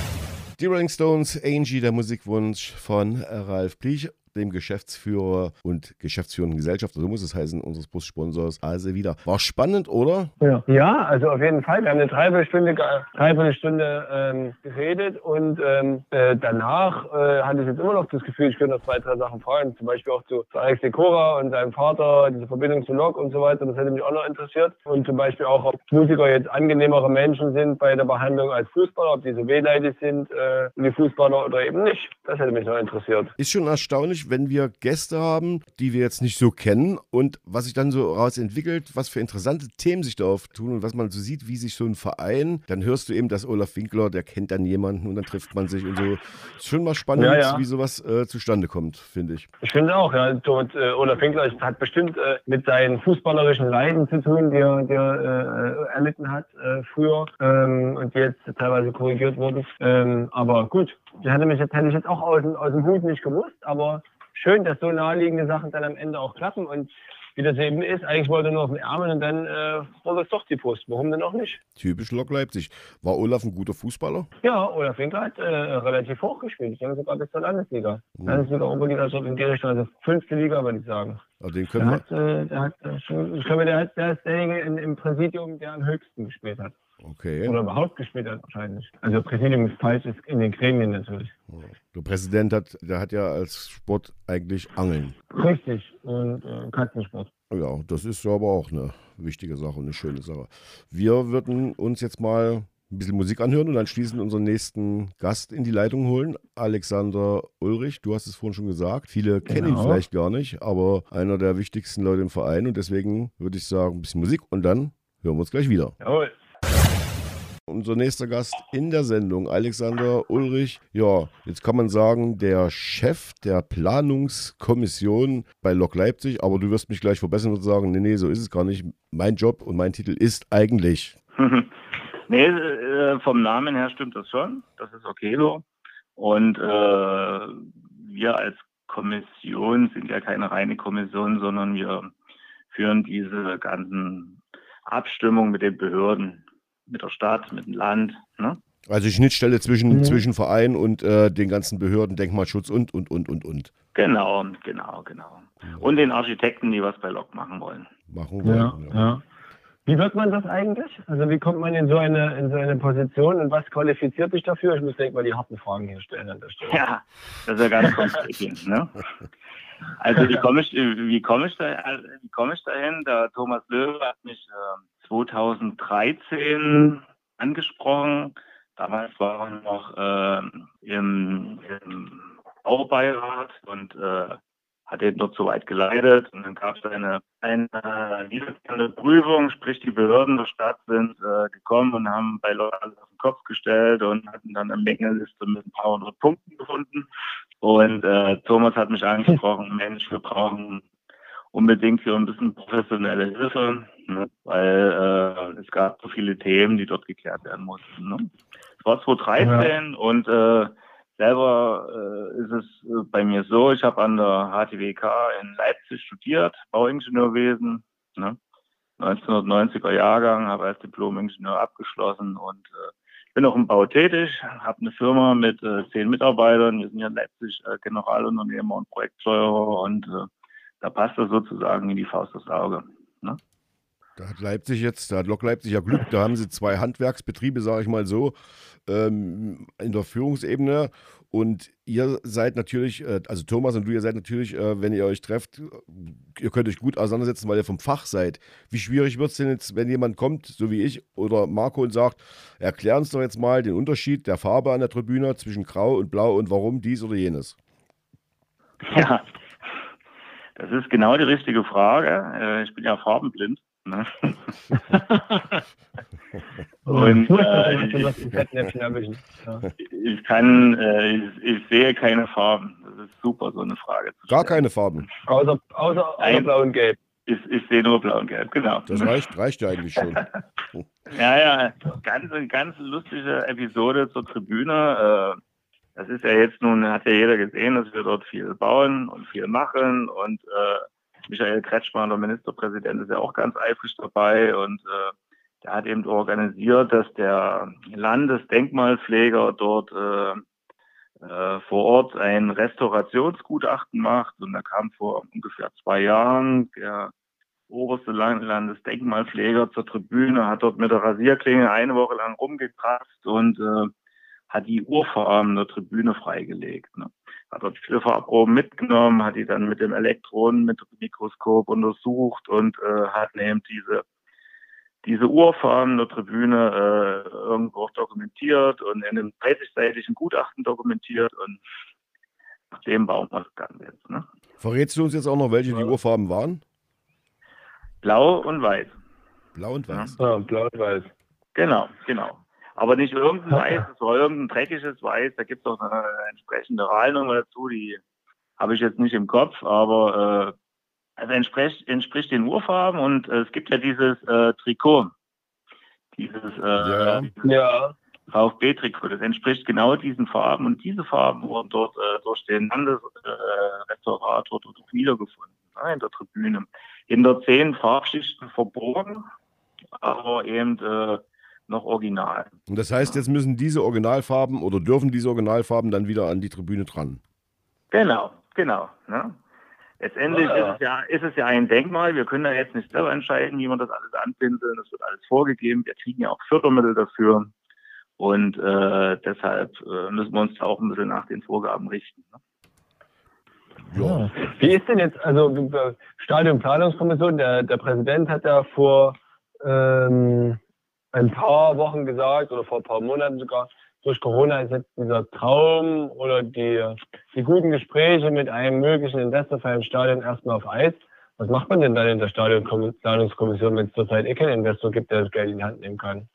Die Rolling Stones, Angie, der Musikwunsch von Ralf Plich, dem Geschäftsführer und geschäftsführenden Gesellschafter, so muss es heißen, unseres Bussponsors also wieder. War spannend, oder? Ja, ja, also auf jeden Fall. Wir haben eine Dreiviertelstunde, Dreiviertelstunde ähm, geredet und ähm, äh, danach äh, hatte ich jetzt immer noch das Gefühl, ich könnte noch zwei, drei Sachen fragen. Zum Beispiel auch zu, zu Alex Dekora und seinem Vater, diese Verbindung zu Lok und so weiter. Das hätte mich auch noch interessiert. Und zum Beispiel auch, ob Musiker jetzt angenehmere Menschen sind bei der Behandlung als Fußballer, ob die so wehleidig sind äh, wie Fußballer oder eben nicht. Das hätte mich noch interessiert. Ist schon erstaunlich, wenn wir Gäste haben, die wir jetzt nicht so kennen und was sich dann so raus entwickelt, was für interessante Themen sich da auftun und was man so sieht, wie sich so ein Verein, dann hörst du eben, dass Olaf Winkler, der kennt dann jemanden und dann trifft man sich und so. Ist schon mal spannend, ja, ja. wie sowas äh, zustande kommt, finde ich. Ich finde auch, ja. Und, äh, Olaf Winkler hat bestimmt äh, mit seinen fußballerischen Leiden zu tun, die er, die er äh, erlitten hat äh, früher ähm, und die jetzt teilweise korrigiert wurden. Ähm, aber gut, das hätte, mich jetzt, hätte ich jetzt auch aus, aus dem Hut nicht gewusst, aber schön, dass so naheliegende Sachen dann am Ende auch klappen und wie das eben ist, eigentlich wollte er nur auf den Ärmel und dann äh, wurde es doch die Post. Warum denn auch nicht? Typisch Lok Leipzig. War Olaf ein guter Fußballer? Ja, Olaf Winkler hat äh, relativ hoch gespielt. Ich denke sogar bis zur Landesliga. Mhm. Landesliga, Oberliga, also in die Richtung, also fünfte Liga, würde ich sagen. Aber den können der, wir. Hat, äh, der, hat, äh, schon, ich glaube, der, hat, der ist derjenige in, im Präsidium, der am höchsten gespielt hat. Okay. Oder überhaupt gespielt hat wahrscheinlich. Also Präsidium ist falsch, ist in den Gremien natürlich. Der Präsident hat, der hat ja als Sport eigentlich Angeln. Richtig, und äh, Katzensport. Ja, das ist aber auch eine wichtige Sache und eine schöne Sache. Wir würden uns jetzt mal ein bisschen Musik anhören und anschließend unseren nächsten Gast in die Leitung holen. Alexander Ulrich, du hast es vorhin schon gesagt. Viele kennen genau. ihn vielleicht gar nicht, aber einer der wichtigsten Leute im Verein. Und deswegen würde ich sagen, ein bisschen Musik und dann hören wir uns gleich wieder. Jawohl. Unser nächster Gast in der Sendung, Alexander Ulrich. Ja, jetzt kann man sagen, der Chef der Planungskommission bei Lok Leipzig. Aber du wirst mich gleich verbessern und sagen, nee, nee, so ist es gar nicht. Mein Job und mein Titel ist eigentlich... Nee, äh, vom Namen her stimmt das schon. Das ist okay so. Und äh, wir als Kommission sind ja keine reine Kommission, sondern wir führen diese ganzen Abstimmungen mit den Behörden, mit der Stadt, mit dem Land. Ne? Also die Schnittstelle zwischen, Mhm. zwischen Verein und äh, den ganzen Behörden, Denkmalschutz und, und, und, und, und. Genau, genau, genau. Und den Architekten, die was bei Lok machen wollen. Machen Ja, wollen. ja. Wie wird man das eigentlich? Also wie kommt man in so eine, in so eine Position und was qualifiziert dich dafür? Ich muss direkt mal die harten Fragen hier stellen an der Stelle. Ja, das ist ja ganz konkret. Ne? Also wie komme ich, wie komme ich da, wie komme ich dahin? Der Thomas Löwe hat mich äh, zweitausenddreizehn angesprochen. Damals war er noch äh, im, im Baubeirat und äh, hat ihn dort soweit geleitet. Und dann gab es eine, eine niedergehende Prüfung, sprich die Behörden der Stadt sind äh, gekommen und haben bei Leuten alles auf den Kopf gestellt und hatten dann eine Mängeliste mit ein paar hundert Punkten gefunden. Und äh, Thomas hat mich angesprochen, Mensch, wir brauchen unbedingt hier ein bisschen professionelle Hilfe, ne? Weil äh, es gab so viele Themen, die dort geklärt werden mussten. Ne? Es war zweitausenddreizehn ja. und äh, selber äh, ist es äh, bei mir so, ich habe an der H T W K in Leipzig studiert, Bauingenieurwesen, ne? neunzehnhundertneunziger Jahrgang, habe als Diplom-Ingenieur abgeschlossen und äh, bin auch im Bau tätig, habe eine Firma mit äh, zehn Mitarbeitern, wir sind ja in Leipzig äh, Generalunternehmer und Projektsteuerer und äh, da passt das sozusagen in die Faust aufs Auge. Ne? Da hat Leipzig jetzt, da hat Lok Leipzig ja Glück, da haben sie zwei Handwerksbetriebe, sage ich mal so, ähm, in der Führungsebene und ihr seid natürlich, äh, also Thomas und du, ihr seid natürlich, äh, wenn ihr euch trefft, ihr könnt euch gut auseinandersetzen, weil ihr vom Fach seid. Wie schwierig wird es denn jetzt, wenn jemand kommt, so wie ich oder Marco und sagt, erklär uns doch jetzt mal den Unterschied der Farbe an der Tribüne zwischen Grau und Blau und warum dies oder jenes? Ja, das ist genau die richtige Frage. Ich bin ja farbenblind. Ne? Und äh, ich, ich kann, äh, ich, ich sehe keine Farben. Das ist super, so eine Frage zu stellen. Gar keine Farben? Außer, außer, außer Blau und Gelb. Ich, ich sehe nur Blau und Gelb, genau. Das reicht, reicht ja eigentlich schon. Ja, ja, ganz, ganz lustige Episode zur Tribüne. Äh, Das ist ja jetzt nun, hat ja jeder gesehen, dass wir dort viel bauen und viel machen und äh, Michael Kretschmann, der Ministerpräsident, ist ja auch ganz eifrig dabei und äh, der hat eben organisiert, dass der Landesdenkmalpfleger dort äh, äh, vor Ort ein Restaurationsgutachten macht und da kam vor ungefähr zwei Jahren der oberste Landesdenkmalpfleger zur Tribüne, hat dort mit der Rasierklinge eine Woche lang rumgekratzt und äh, hat die Urfarben der Tribüne freigelegt. Ne? Hat dort viele Farbproben mitgenommen, hat die dann mit dem Elektronenmikroskop untersucht und äh, hat eben diese diese Urfarben der Tribüne äh, irgendwo auch dokumentiert und in einem dreißigseitigen Gutachten dokumentiert und nach dem bauen wir das Ganze jetzt. Ne? Verrätst du uns jetzt auch noch, welche die Urfarben waren? Blau und Weiß. Blau und Weiß. Ja, Blau und Weiß. Genau, genau. Aber nicht irgendein Weiß, es war irgendein dreckiges Weiß. Da gibt es auch eine entsprechende Rahlnummer dazu, die habe ich jetzt nicht im Kopf, aber äh, also entspricht, entspricht den Urfarben und äh, es gibt ja dieses äh, Trikot, dieses, äh, ja. dieses Ja. VfB-Trikot, das entspricht genau diesen Farben und diese Farben wurden dort äh, durch den Landesrestaurator äh, dort wiedergefunden, ne, in der Tribüne. Hinter zehn Farbschichten verborgen, aber eben äh, noch original. Und das heißt, jetzt müssen diese Originalfarben oder dürfen diese Originalfarben dann wieder an die Tribüne dran? Genau, genau. Ne? Letztendlich Ah. ist, es ja, ist es ja ein Denkmal. Wir können da jetzt nicht selber entscheiden, wie wir das alles anpinseln. Das wird alles vorgegeben. Wir kriegen ja auch Fördermittel dafür. Und äh, deshalb äh, müssen wir uns da auch ein bisschen nach den Vorgaben richten. Ne? Ja. Wie ist denn jetzt, also Stadionplanungskommission, der, der Präsident hat ja vor ähm, ein paar Wochen gesagt, oder vor ein paar Monaten sogar, durch Corona ist jetzt dieser Traum oder die, die guten Gespräche mit einem möglichen Investor für ein Stadion erstmal auf Eis. Was macht man denn dann in der Stadionplanungskommission, wenn es zurzeit eh keinen Investor gibt, der das Geld in die Hand nehmen kann?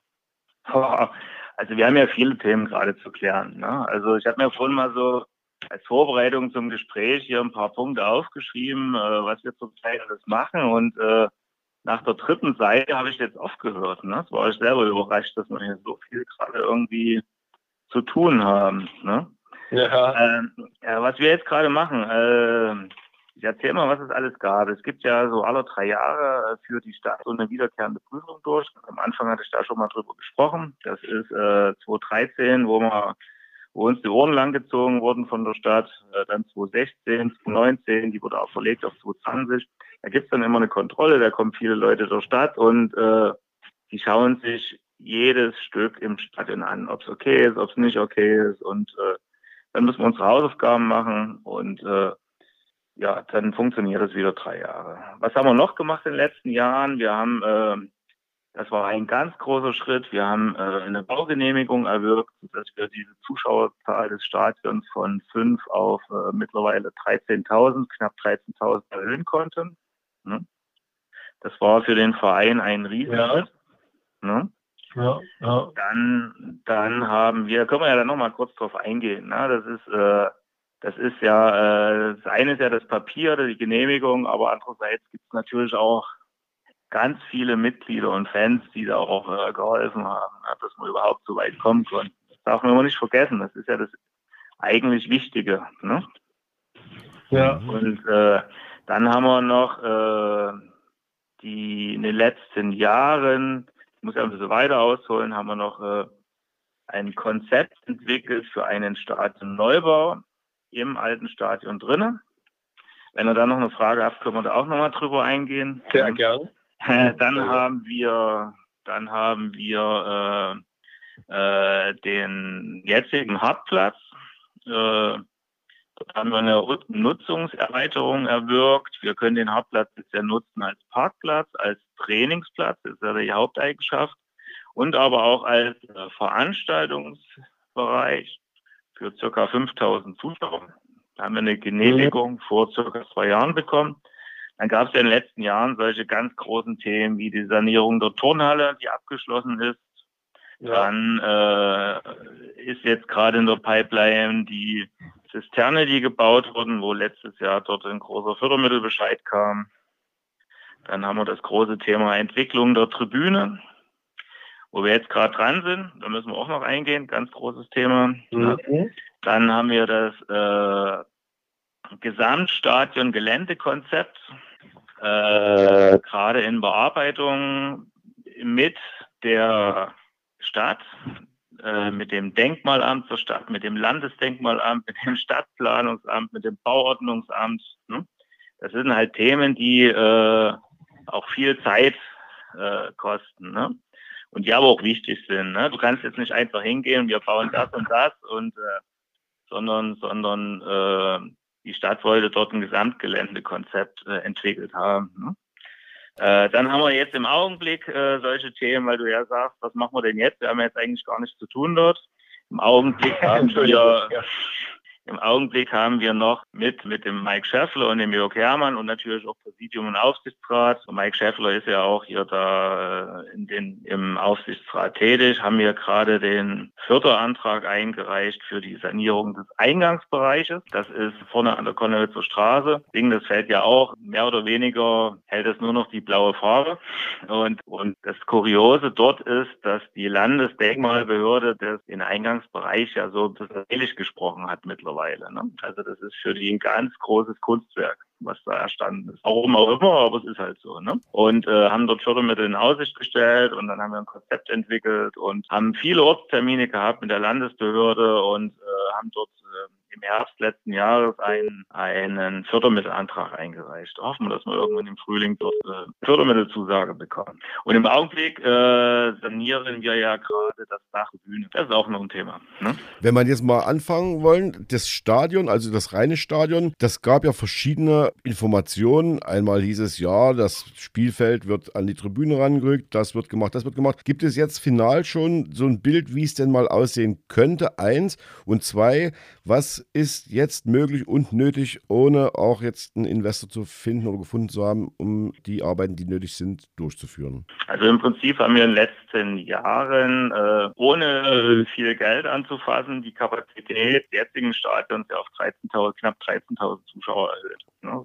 Also wir haben ja viele Themen gerade zu klären. Ne? Also ich habe mir vorhin mal so als Vorbereitung zum Gespräch hier ein paar Punkte aufgeschrieben, äh, was wir zurzeit alles machen und äh, nach der dritten Seite habe ich jetzt aufgehört. Ne? Das war ich selber überrascht, dass wir hier so viel gerade irgendwie zu tun haben. Ne? Ja. Ähm, ja, was wir jetzt gerade machen, äh, ich erzähle mal, was es alles gab. Es gibt ja so alle drei Jahre äh, für die Stadt so eine wiederkehrende Prüfung durch. Am Anfang hatte ich da schon mal drüber gesprochen. Das ist äh, zweitausenddreizehn, wo wir wo uns die Ohren langgezogen wurden von der Stadt, äh, dann zweitausendsechzehn, zweitausendneunzehn, die wurde auch verlegt auf zweitausendzwanzig. Da gibt's dann immer eine Kontrolle, da kommen viele Leute der Stadt und äh, die schauen sich jedes Stück im Stadion an, ob es okay ist, ob es nicht okay ist und äh, dann müssen wir unsere Hausaufgaben machen und äh, ja, dann funktioniert es wieder drei Jahre. Was haben wir noch gemacht in den letzten Jahren? Wir haben, äh, das war ein ganz großer Schritt, wir haben äh, eine Baugenehmigung erwirkt, dass wir diese Zuschauerzahl des Stadions von fünf auf äh, mittlerweile dreizehntausend, knapp dreizehntausend erhöhen konnten. Ne? Das war für den Verein ein Riesenschritt. Ja. Ne? Ja, ja. Dann, dann haben wir, können wir ja dann nochmal kurz drauf eingehen. Ne? Das ist, äh, das ist ja, äh, das eine ist ja das Papier, die Genehmigung, aber andererseits gibt es natürlich auch ganz viele Mitglieder und Fans, die da auch äh, geholfen haben, ne? Dass wir überhaupt so weit kommen konnten. Das darf man immer nicht vergessen. Das ist ja das eigentlich Wichtige. Ne? Ja. Und äh, dann haben wir noch äh, die in den letzten Jahren, ich muss ja ein bisschen weiter ausholen, haben wir noch äh, ein Konzept entwickelt für einen Stadionneubau im alten Stadion drinnen. Wenn ihr da noch eine Frage habt, können wir da auch nochmal drüber eingehen. Sehr gern. Dann haben wir, dann haben wir äh, äh, den jetzigen Hartplatz. Äh, dort haben wir eine Nutzungserweiterung erwirkt. Wir können den Hartplatz jetzt ja nutzen als Parkplatz, als Trainingsplatz, das ist ja die Haupteigenschaft, und aber auch als äh, Veranstaltungsbereich für circa fünftausend Zuschauer. Da haben wir eine Genehmigung vor circa zwei Jahren bekommen. Dann gab es ja in den letzten Jahren solche ganz großen Themen wie die Sanierung der Turnhalle, die abgeschlossen ist. Ja. Dann äh, ist jetzt gerade in der Pipeline die Zisterne, die gebaut wurden, wo letztes Jahr dort ein großer Fördermittelbescheid kam. Dann haben wir das große Thema Entwicklung der Tribüne, wo wir jetzt gerade dran sind. Da müssen wir auch noch eingehen, ganz großes Thema. Mhm. Ja. Dann haben wir das äh, Gesamtstadion-Geländekonzept, äh, gerade in Bearbeitung mit der Stadt, äh, mit dem Denkmalamt zur Stadt, mit dem Landesdenkmalamt, mit dem Stadtplanungsamt, mit dem Bauordnungsamt. Ne? Das sind halt Themen, die äh, auch viel Zeit äh, kosten, ne? Und die aber auch wichtig sind. Ne? Du kannst jetzt nicht einfach hingehen, wir bauen das und das, und äh, sondern, sondern äh, die Stadt wollte dort ein Gesamtgeländekonzept äh, entwickelt haben. Ne? Äh, dann haben wir jetzt im Augenblick äh, solche Themen, weil du ja sagst, was machen wir denn jetzt? Wir haben jetzt eigentlich gar nichts zu tun dort. Im Augenblick haben wir, im Augenblick haben wir noch mit, mit dem Mike Schäffler und dem Jörg Herrmann und natürlich auch Präsidium und Aufsichtsrat. Und Mike Schäffler ist ja auch hier da äh, in den, im Aufsichtsrat tätig, haben wir gerade den Förderantrag eingereicht für die Sanierung des Eingangsbereiches. Das ist vorne an der Konnewitzer Straße. Ding, das fällt ja auch, mehr oder weniger hält es nur noch die blaue Farbe. Und, und das Kuriose dort ist, dass die Landesdenkmalbehörde das, den Eingangsbereich ja so ein bisschen ähnlich gesprochen hat mittlerweile. Ne? Also das ist für die ein ganz großes Kunstwerk, was da erstanden ist. Warum auch immer, aber es ist halt so. Ne? Und äh, haben dort Fördermittel in Aussicht gestellt und dann haben wir ein Konzept entwickelt und haben viele Ortstermine gehabt mit der Landesbehörde und äh, haben dort äh, im Herbst letzten Jahres einen, einen Fördermittelantrag eingereicht. Hoffen wir, dass wir irgendwann im Frühling dort äh, Fördermittelzusage bekommen. Und im Augenblick äh, sanieren wir ja gerade das Dach der Bühne. Das ist auch noch ein Thema. Ne? Wenn wir jetzt mal anfangen wollen, das Stadion, also das reine Stadion, das gab ja verschiedene Informationen. Einmal hieß es, ja, das Spielfeld wird an die Tribüne rangerückt, das wird gemacht, das wird gemacht. Gibt es jetzt final schon so ein Bild, wie es denn mal aussehen könnte? Eins. Und zwei, was ist jetzt möglich und nötig, ohne auch jetzt einen Investor zu finden oder gefunden zu haben, um die Arbeiten, die nötig sind, durchzuführen? Also im Prinzip haben wir in den letzten Jahren, äh, ohne viel Geld anzufassen, die Kapazität des jetzigen Stadions ja auf dreizehntausend, knapp dreizehntausend Zuschauer erhöht. Ne? Das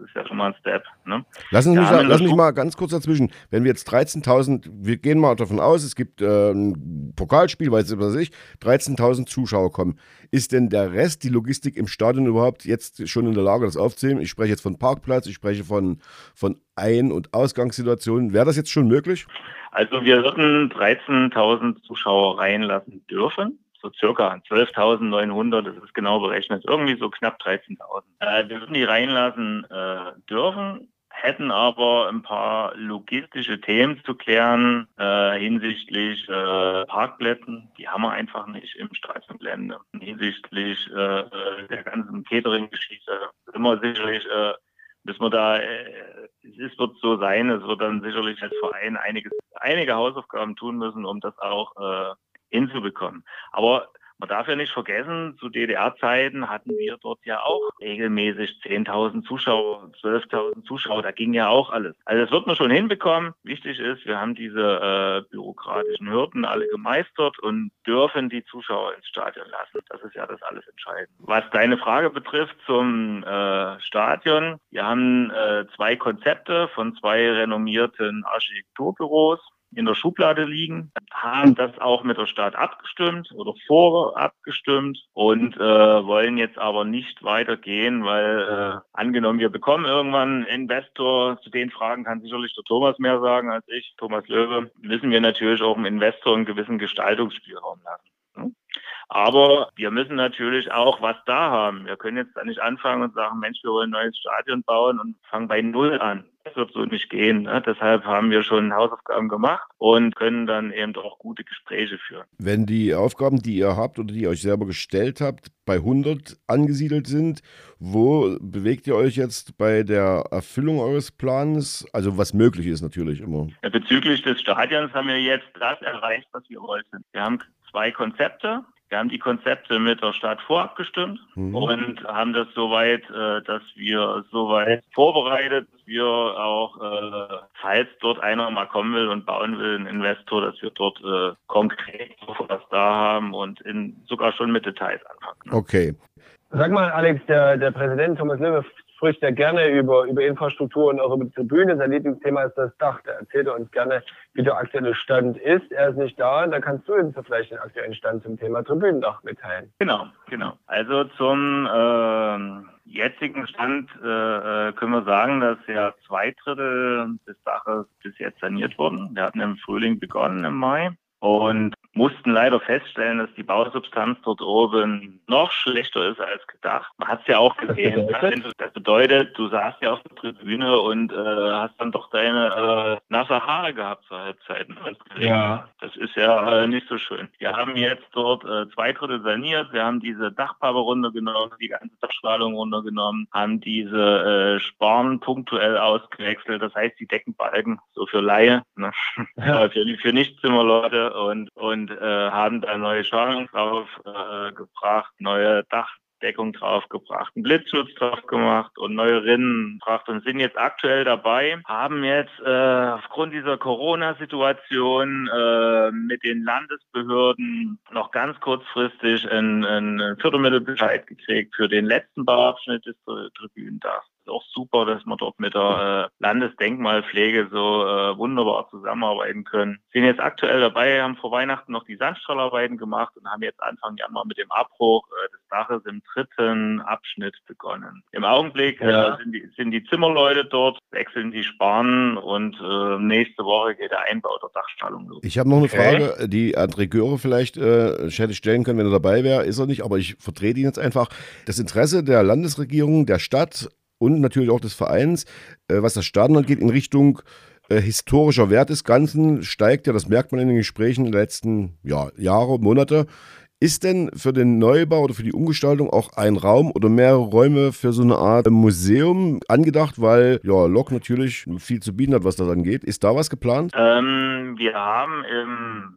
ist ja schon mal ein Step. Ne? Lass mich, Ja, mal, lass mich mal ganz kurz dazwischen. Wenn wir jetzt dreizehntausend, wir gehen mal davon aus, es gibt äh, ein Pokalspiel, weiß ich, dreizehntausend Zuschauer kommen. Ist denn der Rest, die Logistik im Stadion überhaupt jetzt schon in der Lage, das aufzunehmen? Ich spreche jetzt von Parkplatz, ich spreche von, von Ein- und Ausgangssituationen. Wäre das jetzt schon möglich? Also wir würden dreizehntausend Zuschauer reinlassen dürfen. So circa zwölftausendneunhundert, das ist genau berechnet, irgendwie so knapp dreizehntausend. Äh, wir würden die reinlassen äh, dürfen, hätten aber ein paar logistische Themen zu klären äh, hinsichtlich äh, Parkplätzen. Die haben wir einfach nicht im Stadiongelände. Hinsichtlich äh, der ganzen Catering-Geschichte sind wir sicherlich, äh, dass wir da, äh, es wird so sein, es wird dann sicherlich als Verein einiges, einige Hausaufgaben tun müssen, um das auch äh, hinzubekommen. Aber man darf ja nicht vergessen, zu D D R-Zeiten hatten wir dort ja auch regelmäßig zehntausend Zuschauer, zwölftausend Zuschauer, da ging ja auch alles. Also das wird man schon hinbekommen. Wichtig ist, wir haben diese äh, bürokratischen Hürden alle gemeistert und dürfen die Zuschauer ins Stadion lassen. Das ist ja das alles Entscheidende. Was deine Frage betrifft zum äh, Stadion, wir haben äh, zwei Konzepte von zwei renommierten Architekturbüros in der Schublade liegen, haben das auch mit der Stadt abgestimmt oder vor abgestimmt und äh, wollen jetzt aber nicht weitergehen, weil äh, angenommen, wir bekommen irgendwann einen Investor, zu den Fragen kann sicherlich der Thomas mehr sagen als ich, Thomas Löwe, müssen wir natürlich auch dem Investor einen gewissen Gestaltungsspielraum lassen. Hm? Aber wir müssen natürlich auch was da haben. Wir können jetzt da nicht anfangen und sagen, Mensch, wir wollen ein neues Stadion bauen und fangen bei Null an. Das wird so nicht gehen. Ne? Deshalb haben wir schon Hausaufgaben gemacht und können dann eben auch gute Gespräche führen. Wenn die Aufgaben, die ihr habt oder die ihr euch selber gestellt habt, bei hundert angesiedelt sind, wo bewegt ihr euch jetzt bei der Erfüllung eures Plans? Also was möglich ist natürlich immer. Ja, bezüglich des Stadions haben wir jetzt das erreicht, was wir wollten. Wir haben zwei Konzepte. Wir haben die Konzepte mit der Stadt vorabgestimmt mhm. und haben das soweit, äh, dass wir soweit vorbereitet, dass wir auch, äh, falls dort einer mal kommen will und bauen will, ein Investor, dass wir dort äh, konkret was da haben und in, sogar schon mit Details anfangen. Ne? Okay. Sag mal, Alex, der, der Präsident Thomas Löwe spricht ja gerne über, über Infrastruktur und auch über die Tribüne. Sein Lieblingsthema ist das Dach. Da erzählt er uns gerne, wie der aktuelle Stand ist. Er ist nicht da. Da kannst du uns vielleicht den aktuellen Stand zum Thema Tribünendach mitteilen. Genau, genau. Also zum äh, jetzigen Stand äh, können wir sagen, dass ja zwei Drittel des Daches bis jetzt saniert wurden. Wir hatten im Frühling begonnen, im Mai. Und mussten leider feststellen, dass die Bausubstanz dort oben noch schlechter ist als gedacht. Man hat es ja auch gesehen. Das bedeutet? das bedeutet, du saßt ja auf der Tribüne und äh, hast dann doch deine äh, nasse Haare gehabt zur Halbzeit. Ja. Das ist ja äh, nicht so schön. Wir haben jetzt dort äh, zwei Drittel saniert. Wir haben diese Dachpappe runtergenommen, die ganze Dachstrahlung runtergenommen, haben diese äh, Sparren punktuell ausgewechselt. Das heißt, die Deckenbalken, so für Laie, ne? Ja. für, für Nichtzimmerleute und, und äh, haben da neue Schalung drauf äh, gebracht, neue Dachdeckung drauf gebracht, einen Blitzschutz drauf gemacht und neue Rinnen gebracht und sind jetzt aktuell dabei, haben jetzt äh, aufgrund dieser Corona-Situation äh, mit den Landesbehörden noch ganz kurzfristig einen, einen Fördermittelbescheid gekriegt für den letzten Bauabschnitt des Tribünendachs. Ist auch super, dass wir dort mit der äh, Landesdenkmalpflege so äh, wunderbar zusammenarbeiten können. Sind jetzt aktuell dabei, haben vor Weihnachten noch die Sandstrahlarbeiten gemacht und haben jetzt Anfang Januar mit dem Abbruch äh, des Daches im dritten Abschnitt begonnen. Im Augenblick ja. äh, sind, die, sind die Zimmerleute dort, wechseln die Sparren und äh, nächste Woche geht der Einbau der Dachstrahlung los. Ich habe noch eine okay. Frage, die André Göre vielleicht äh, hätte stellen können, wenn er dabei wäre. Ist er nicht, aber ich vertrete ihn jetzt einfach. Das Interesse der Landesregierung, der Stadt und natürlich auch des Vereins, äh, was das Stadion angeht, in Richtung äh, historischer Wert des Ganzen steigt ja, das merkt man in den Gesprächen der letzten ja, Jahre, Monate. Ist denn für den Neubau oder für die Umgestaltung auch ein Raum oder mehrere Räume für so eine Art Museum angedacht, weil ja Lok natürlich viel zu bieten hat, was das angeht? Ist da was geplant? Ähm, wir haben im,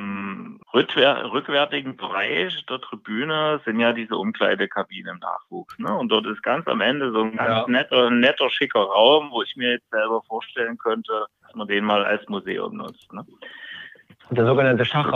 im rückwär- rückwärtigen Bereich der Tribüne sind ja diese Umkleidekabinen im Nachwuchs. Ne? Und dort ist ganz am Ende so ein ganz ja. netter, netter, schicker Raum, wo ich mir jetzt selber vorstellen könnte, dass man den mal als Museum nutzt. Ne? Der sogenannte Schachraum.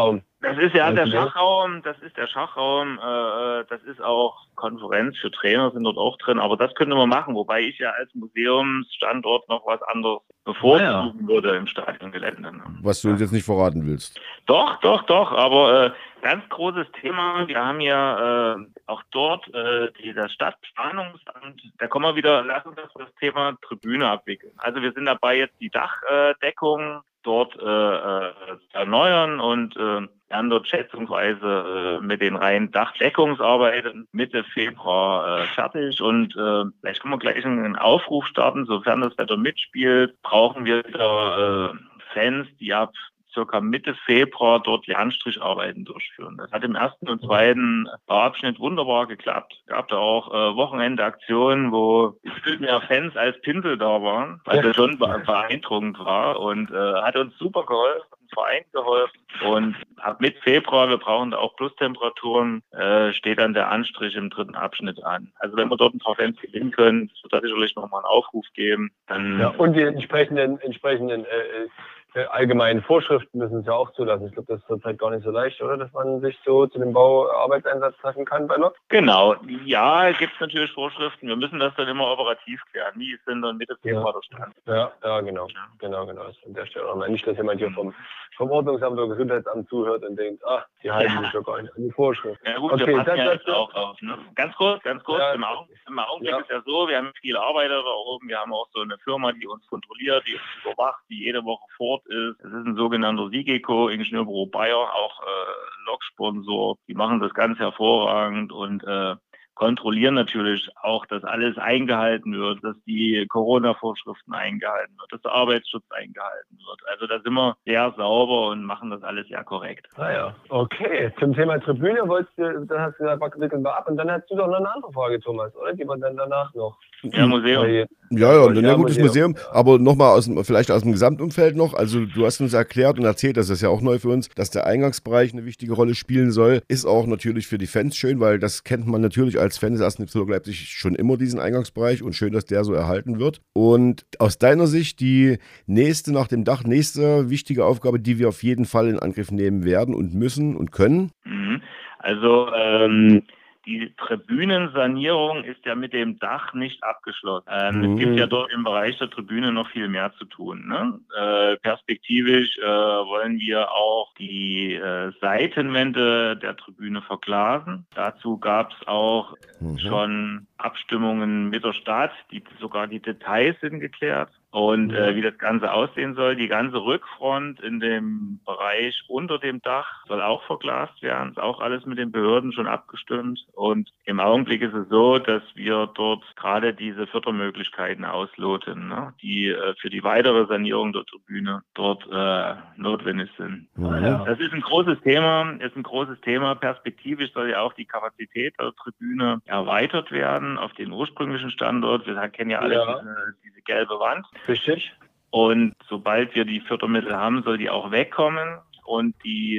Das ist ja der Okay. Schachraum, das ist der Schachraum, äh, das ist auch Konferenz für Trainer sind dort auch drin, aber das könnte man machen, wobei ich ja als Museumsstandort noch was anderes bevorzugen würde im Stadiongelände. Ne? Was du uns jetzt nicht verraten willst. Doch, doch, doch, aber äh, ganz großes Thema, wir haben ja äh, auch dort äh, die, das Stadtplanungsamt, da kommen wir wieder, lass uns das, das Thema Tribüne abwickeln. Also wir sind dabei jetzt die Dachdeckung dort äh, äh, zu erneuern und äh, werden dort schätzungsweise äh, mit den reinen Dachdeckungsarbeiten Mitte Februar äh, fertig und äh, vielleicht können wir gleich einen Aufruf starten, sofern das Wetter mitspielt, brauchen wir wieder äh, Fans, die ab circa Mitte Februar dort die Anstricharbeiten durchführen. Das hat im ersten und zweiten Bauabschnitt wunderbar geklappt. Es gab da auch äh, Wochenendaktionen, wo viel mehr Fans als Pinsel da waren, was ja schon beeindruckend war und äh, hat uns super geholfen, dem Verein geholfen. Und ab Mitte Februar, wir brauchen da auch Plustemperaturen, äh, steht dann der Anstrich im dritten Abschnitt an. Also wenn wir dort ein paar Fans gewinnen können, wird da sicherlich nochmal einen Aufruf geben. Dann Ja, und die entsprechenden, entsprechenden äh, äh, allgemeinen Vorschriften müssen es ja auch zulassen. Ich glaube, das ist zurzeit gar nicht so leicht, oder? Dass man sich so zu dem Bauarbeitseinsatz treffen kann bei Lok? Genau, ja, gibt es natürlich Vorschriften. Wir müssen das dann immer operativ klären. Wie ist denn dann Mitte Februar der Stand? Ja, ja, genau. Genau, genau. Das ist an der Stelle auch mal nicht, dass jemand hier vom, vom Ordnungsamt oder Gesundheitsamt zuhört und denkt, ach, die halten sich doch gar nicht an die Vorschriften. Ja gut, okay, wir passen das, ja das, jetzt auch auf. Ne? Ganz kurz, ganz kurz, Ja. im, Augenblick, im Augenblick Ja. ist ja so, wir haben viele Arbeiter da oben, wir haben auch so eine Firma, die uns kontrolliert, die uns überwacht, die jede Woche fort ist. Es ist ein sogenannter Sigeco, Ingenieurbüro Bayer, auch äh, Loksponsor. Die machen das ganz hervorragend und äh, kontrollieren natürlich auch, dass alles eingehalten wird, dass die Corona-Vorschriften eingehalten wird, dass der Arbeitsschutz eingehalten wird. Also da sind wir sehr sauber und machen das alles sehr korrekt. Ah ja, okay. Zum Thema Tribüne wolltest du, dann hast du gesagt, wickeln wir ab und dann hast du doch noch eine andere Frage, Thomas, oder? Die war dann danach noch. Ja, Museum. Weil- Ja, ja, Ja, na gut, das Museum, Museum, aber nochmal aus dem, vielleicht aus dem Gesamtumfeld noch, also du hast uns erklärt und erzählt, das ist ja auch neu für uns, dass der Eingangsbereich eine wichtige Rolle spielen soll, ist auch natürlich für die Fans schön, weil das kennt man natürlich als Fan des ersten F C Leipzig schon immer, diesen Eingangsbereich, und schön, dass der so erhalten wird. Und aus deiner Sicht die nächste nach dem Dach, nächste wichtige Aufgabe, die wir auf jeden Fall in Angriff nehmen werden und müssen und können? Mhm. Also ähm, die Tribünensanierung ist ja mit dem Dach nicht abgeschlossen. Ähm, Mhm. Es gibt ja dort im Bereich der Tribüne noch viel mehr zu tun. Ne? Äh, perspektivisch äh, wollen wir auch die äh, Seitenwände der Tribüne verglasen. Dazu gab es auch Mhm. schon Abstimmungen mit der Stadt, die, sogar die Details sind geklärt. Und äh, wie das Ganze aussehen soll, die ganze Rückfront in dem Bereich unter dem Dach soll auch verglast werden. Ist auch alles mit den Behörden schon abgestimmt. Und im Augenblick ist es so, dass wir dort gerade diese Fördermöglichkeiten ausloten, ne, die äh, für die weitere Sanierung der Tribüne dort äh, notwendig sind. Mhm. Das ist ein großes Thema, ist ein großes Thema. Perspektivisch soll ja auch die Kapazität der Tribüne erweitert werden auf den ursprünglichen Standort. Wir kennen ja alle Ja. diese, diese gelbe Wand. Richtig. Und sobald wir die Fördermittel haben, soll die auch wegkommen und die,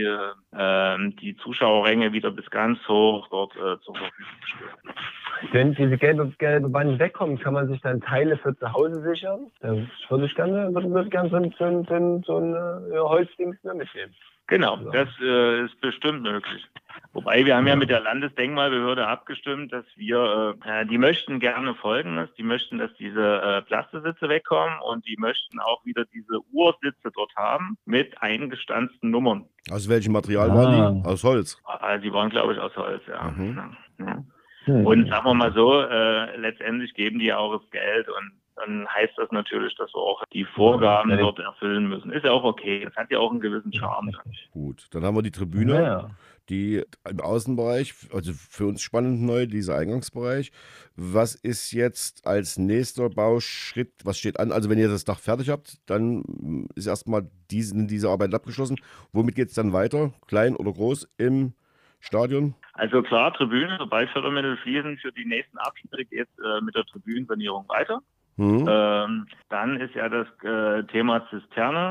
äh, die Zuschauerränge wieder bis ganz hoch dort äh, zur Verfügung stehen. Wenn diese gelbe, gelbe Wand wegkommt, kann man sich dann Teile für zu Hause sichern. Das würde ich gerne, würde, würde gerne so ein, so ein, so ein, so ein äh, Holzdings mehr mitnehmen. Genau, das äh, ist bestimmt möglich. Wobei wir haben ja mit der Landesdenkmalbehörde abgestimmt, dass wir, äh, die möchten gerne Folgendes, die möchten, dass diese äh, Plastesitze wegkommen und die möchten auch wieder diese Ursitze dort haben mit eingestanzten Nummern. Aus welchem Material Ah. waren die? Aus Holz. Also die waren, glaube ich, aus Holz, ja. Mhm. Ja, ja. Hm. Und sagen wir mal so, äh, letztendlich geben die ja auch das Geld und dann heißt das natürlich, dass wir auch die Vorgaben Ja, die- dort erfüllen müssen. Ist ja auch okay. Das hat ja auch einen gewissen Charme. Gut, dann haben wir die Tribüne. Ja. Die im Außenbereich, also für uns spannend neu, dieser Eingangsbereich. Was ist jetzt als nächster Bauschritt, was steht an? Also wenn ihr das Dach fertig habt, dann ist erstmal diese, diese Arbeit abgeschlossen. Womit geht es dann weiter? Klein oder groß im Stadion? Also klar, Tribüne, sobald Fördermittel fließen für die nächsten Abschnitte geht es äh, mit der Tribünensanierung weiter. Mhm. Ähm, dann ist ja das äh, Thema Zisterne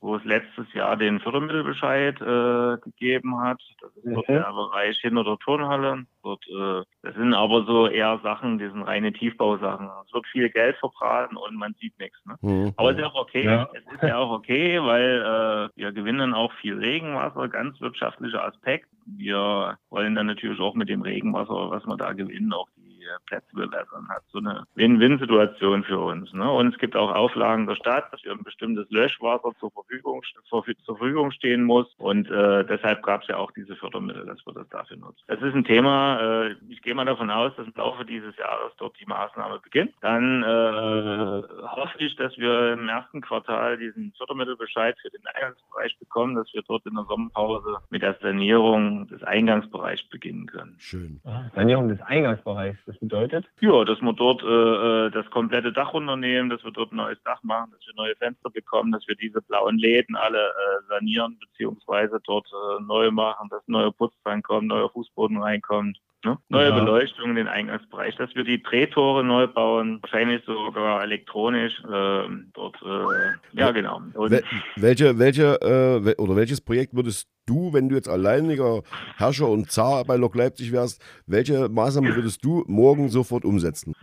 wo es letztes Jahr den Fördermittelbescheid äh, gegeben hat. Das ist dort Mhm. der Bereich hinter der Turnhalle. Dort, äh, das sind aber so eher Sachen, die sind reine Tiefbausachen. Es wird viel Geld verbraten und man sieht nichts. Ne? Mhm. Aber es ist ja auch okay. Ja. Es ist ja auch okay, weil äh, wir gewinnen auch viel Regenwasser, ganz wirtschaftlicher Aspekt. Wir wollen dann natürlich auch mit dem Regenwasser, was wir da gewinnen, auch die Plätze bewässern. Hat so eine Win-Win-Situation für uns. Ne? Und es gibt auch Auflagen der Stadt, dass hier ein bestimmtes Löschwasser zur Verfügung, zur, zur Verfügung stehen muss. Und äh, deshalb gab es ja auch diese Fördermittel, dass wir das dafür nutzen. Das ist ein Thema, äh, ich gehe mal davon aus, dass im Laufe dieses Jahres dort die Maßnahme beginnt. Dann äh, hoffe ich, dass wir im ersten Quartal diesen Fördermittelbescheid für den Eingangsbereich bekommen, dass wir dort in der Sommerpause mit der Sanierung des Eingangsbereichs beginnen können. Schön. Sanierung des Eingangsbereichs, das bedeutet? Ja, dass wir dort äh, das komplette Dach runternehmen, dass wir dort ein neues Dach machen, dass wir neue Fenster bekommen, dass wir diese blauen Läden alle äh, sanieren beziehungsweise dort äh, neu machen, dass neuer Putz reinkommt, neuer Fußboden reinkommt. Ne? Neue Ja. Beleuchtung in den Eingangsbereich, dass wir die Drehtore neu bauen, wahrscheinlich sogar elektronisch. Äh, dort, äh, ja genau. Und Wel welche, welche, äh, wel oder welches Projekt würdest du, wenn du jetzt alleiniger Herrscher und Zar bei Lok Leipzig wärst, welche Maßnahmen würdest du morgen sofort umsetzen?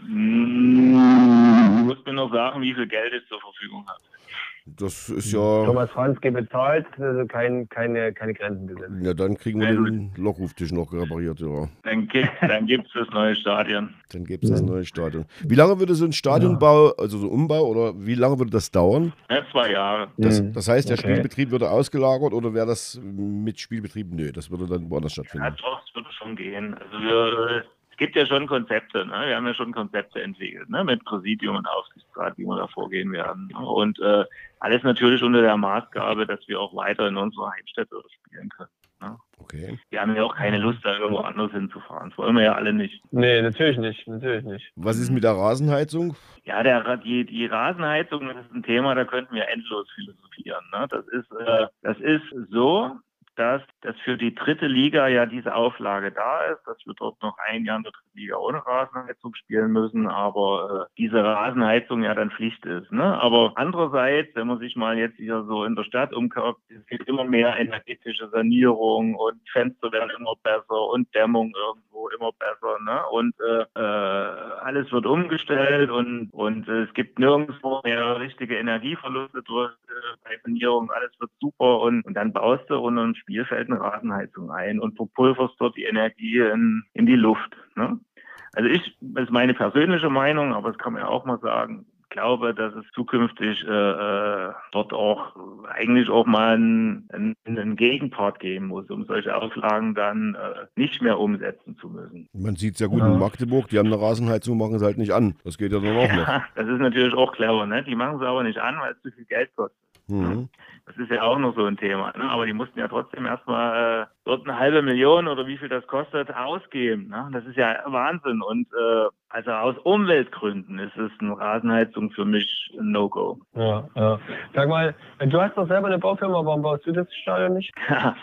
Du musst mir noch sagen, wie viel Geld ich zur Verfügung habe. Das ist ja, Thomas Franzke bezahlt, also kein, keine, keine Grenzen gesetzt. ja, dann kriegen wir Ja, gut. den Lockruftisch noch repariert, ja. Dann gibt dann gibt's das neue Stadion. Dann gibt es das neue Stadion. Wie lange würde so ein Stadionbau, also so ein Umbau, oder wie lange würde das dauern? Ja, zwei Jahre. Das, Mhm. das heißt, der Okay. Spielbetrieb würde ausgelagert oder wäre das mit Spielbetrieb? Nö, das würde dann woanders Ja, stattfinden. doch, es würde schon gehen. Also wir, es gibt ja schon Konzepte, ne? Wir haben ja schon Konzepte entwickelt, ne? Mit Präsidium und Aufsichtsrat, wie wir da vorgehen werden. Und äh, alles natürlich unter der Maßgabe, dass wir auch weiter in unserer Heimstätte spielen können. Ne? Okay. Wir haben ja auch keine Lust, da irgendwo anders hinzufahren. Das wollen wir ja alle nicht. Nee, natürlich nicht, natürlich nicht. Was ist mit der Rasenheizung? Ja, der, die, die Rasenheizung, das ist ein Thema, da könnten wir endlos philosophieren. Ne? Das ist, äh, das ist so, dass, dass für die dritte Liga ja diese Auflage da ist, dass wir dort noch ein Jahr in der dritten Liga ohne Rasenheizung spielen müssen, aber äh, diese Rasenheizung ja dann Pflicht ist. Ne? Aber andererseits, wenn man sich mal jetzt hier so in der Stadt umguckt, es gibt immer mehr energetische Sanierung und Fenster werden immer besser und Dämmung irgendwo immer besser. Ne? Und äh, äh, alles wird umgestellt und, und äh, es gibt nirgendwo mehr richtige Energieverluste durch äh, bei Sanierung. Alles wird super und, und dann baust du unter ein Spielfeld eine Rasenheizung ein und verpulverst dort die Energie in, in die Luft. Ne? Also ich, das ist meine persönliche Meinung, aber das kann man ja auch mal sagen, glaube, dass es zukünftig äh, äh, dort auch eigentlich auch mal einen, einen, einen Gegenpart geben muss, um solche Auflagen dann äh, nicht mehr umsetzen zu müssen. Man sieht es ja gut Ja. in Magdeburg, die haben eine Rasenheizung, machen es halt nicht an. Das geht ja dann auch noch. Ja, das ist natürlich auch clever, ne? Die machen es aber nicht an, weil es zu viel Geld kostet. Mhm. Das ist ja auch noch so ein Thema. Ne? Aber die mussten ja trotzdem erstmal äh, dort eine halbe Million oder wie viel das kostet ausgeben. Ne? Das ist ja Wahnsinn. Und äh, also aus Umweltgründen ist es eine Rasenheizung für mich ein No-Go. Ja, ja. Sag mal, du hast doch selber eine Baufirma, warum baust du das Stadion nicht?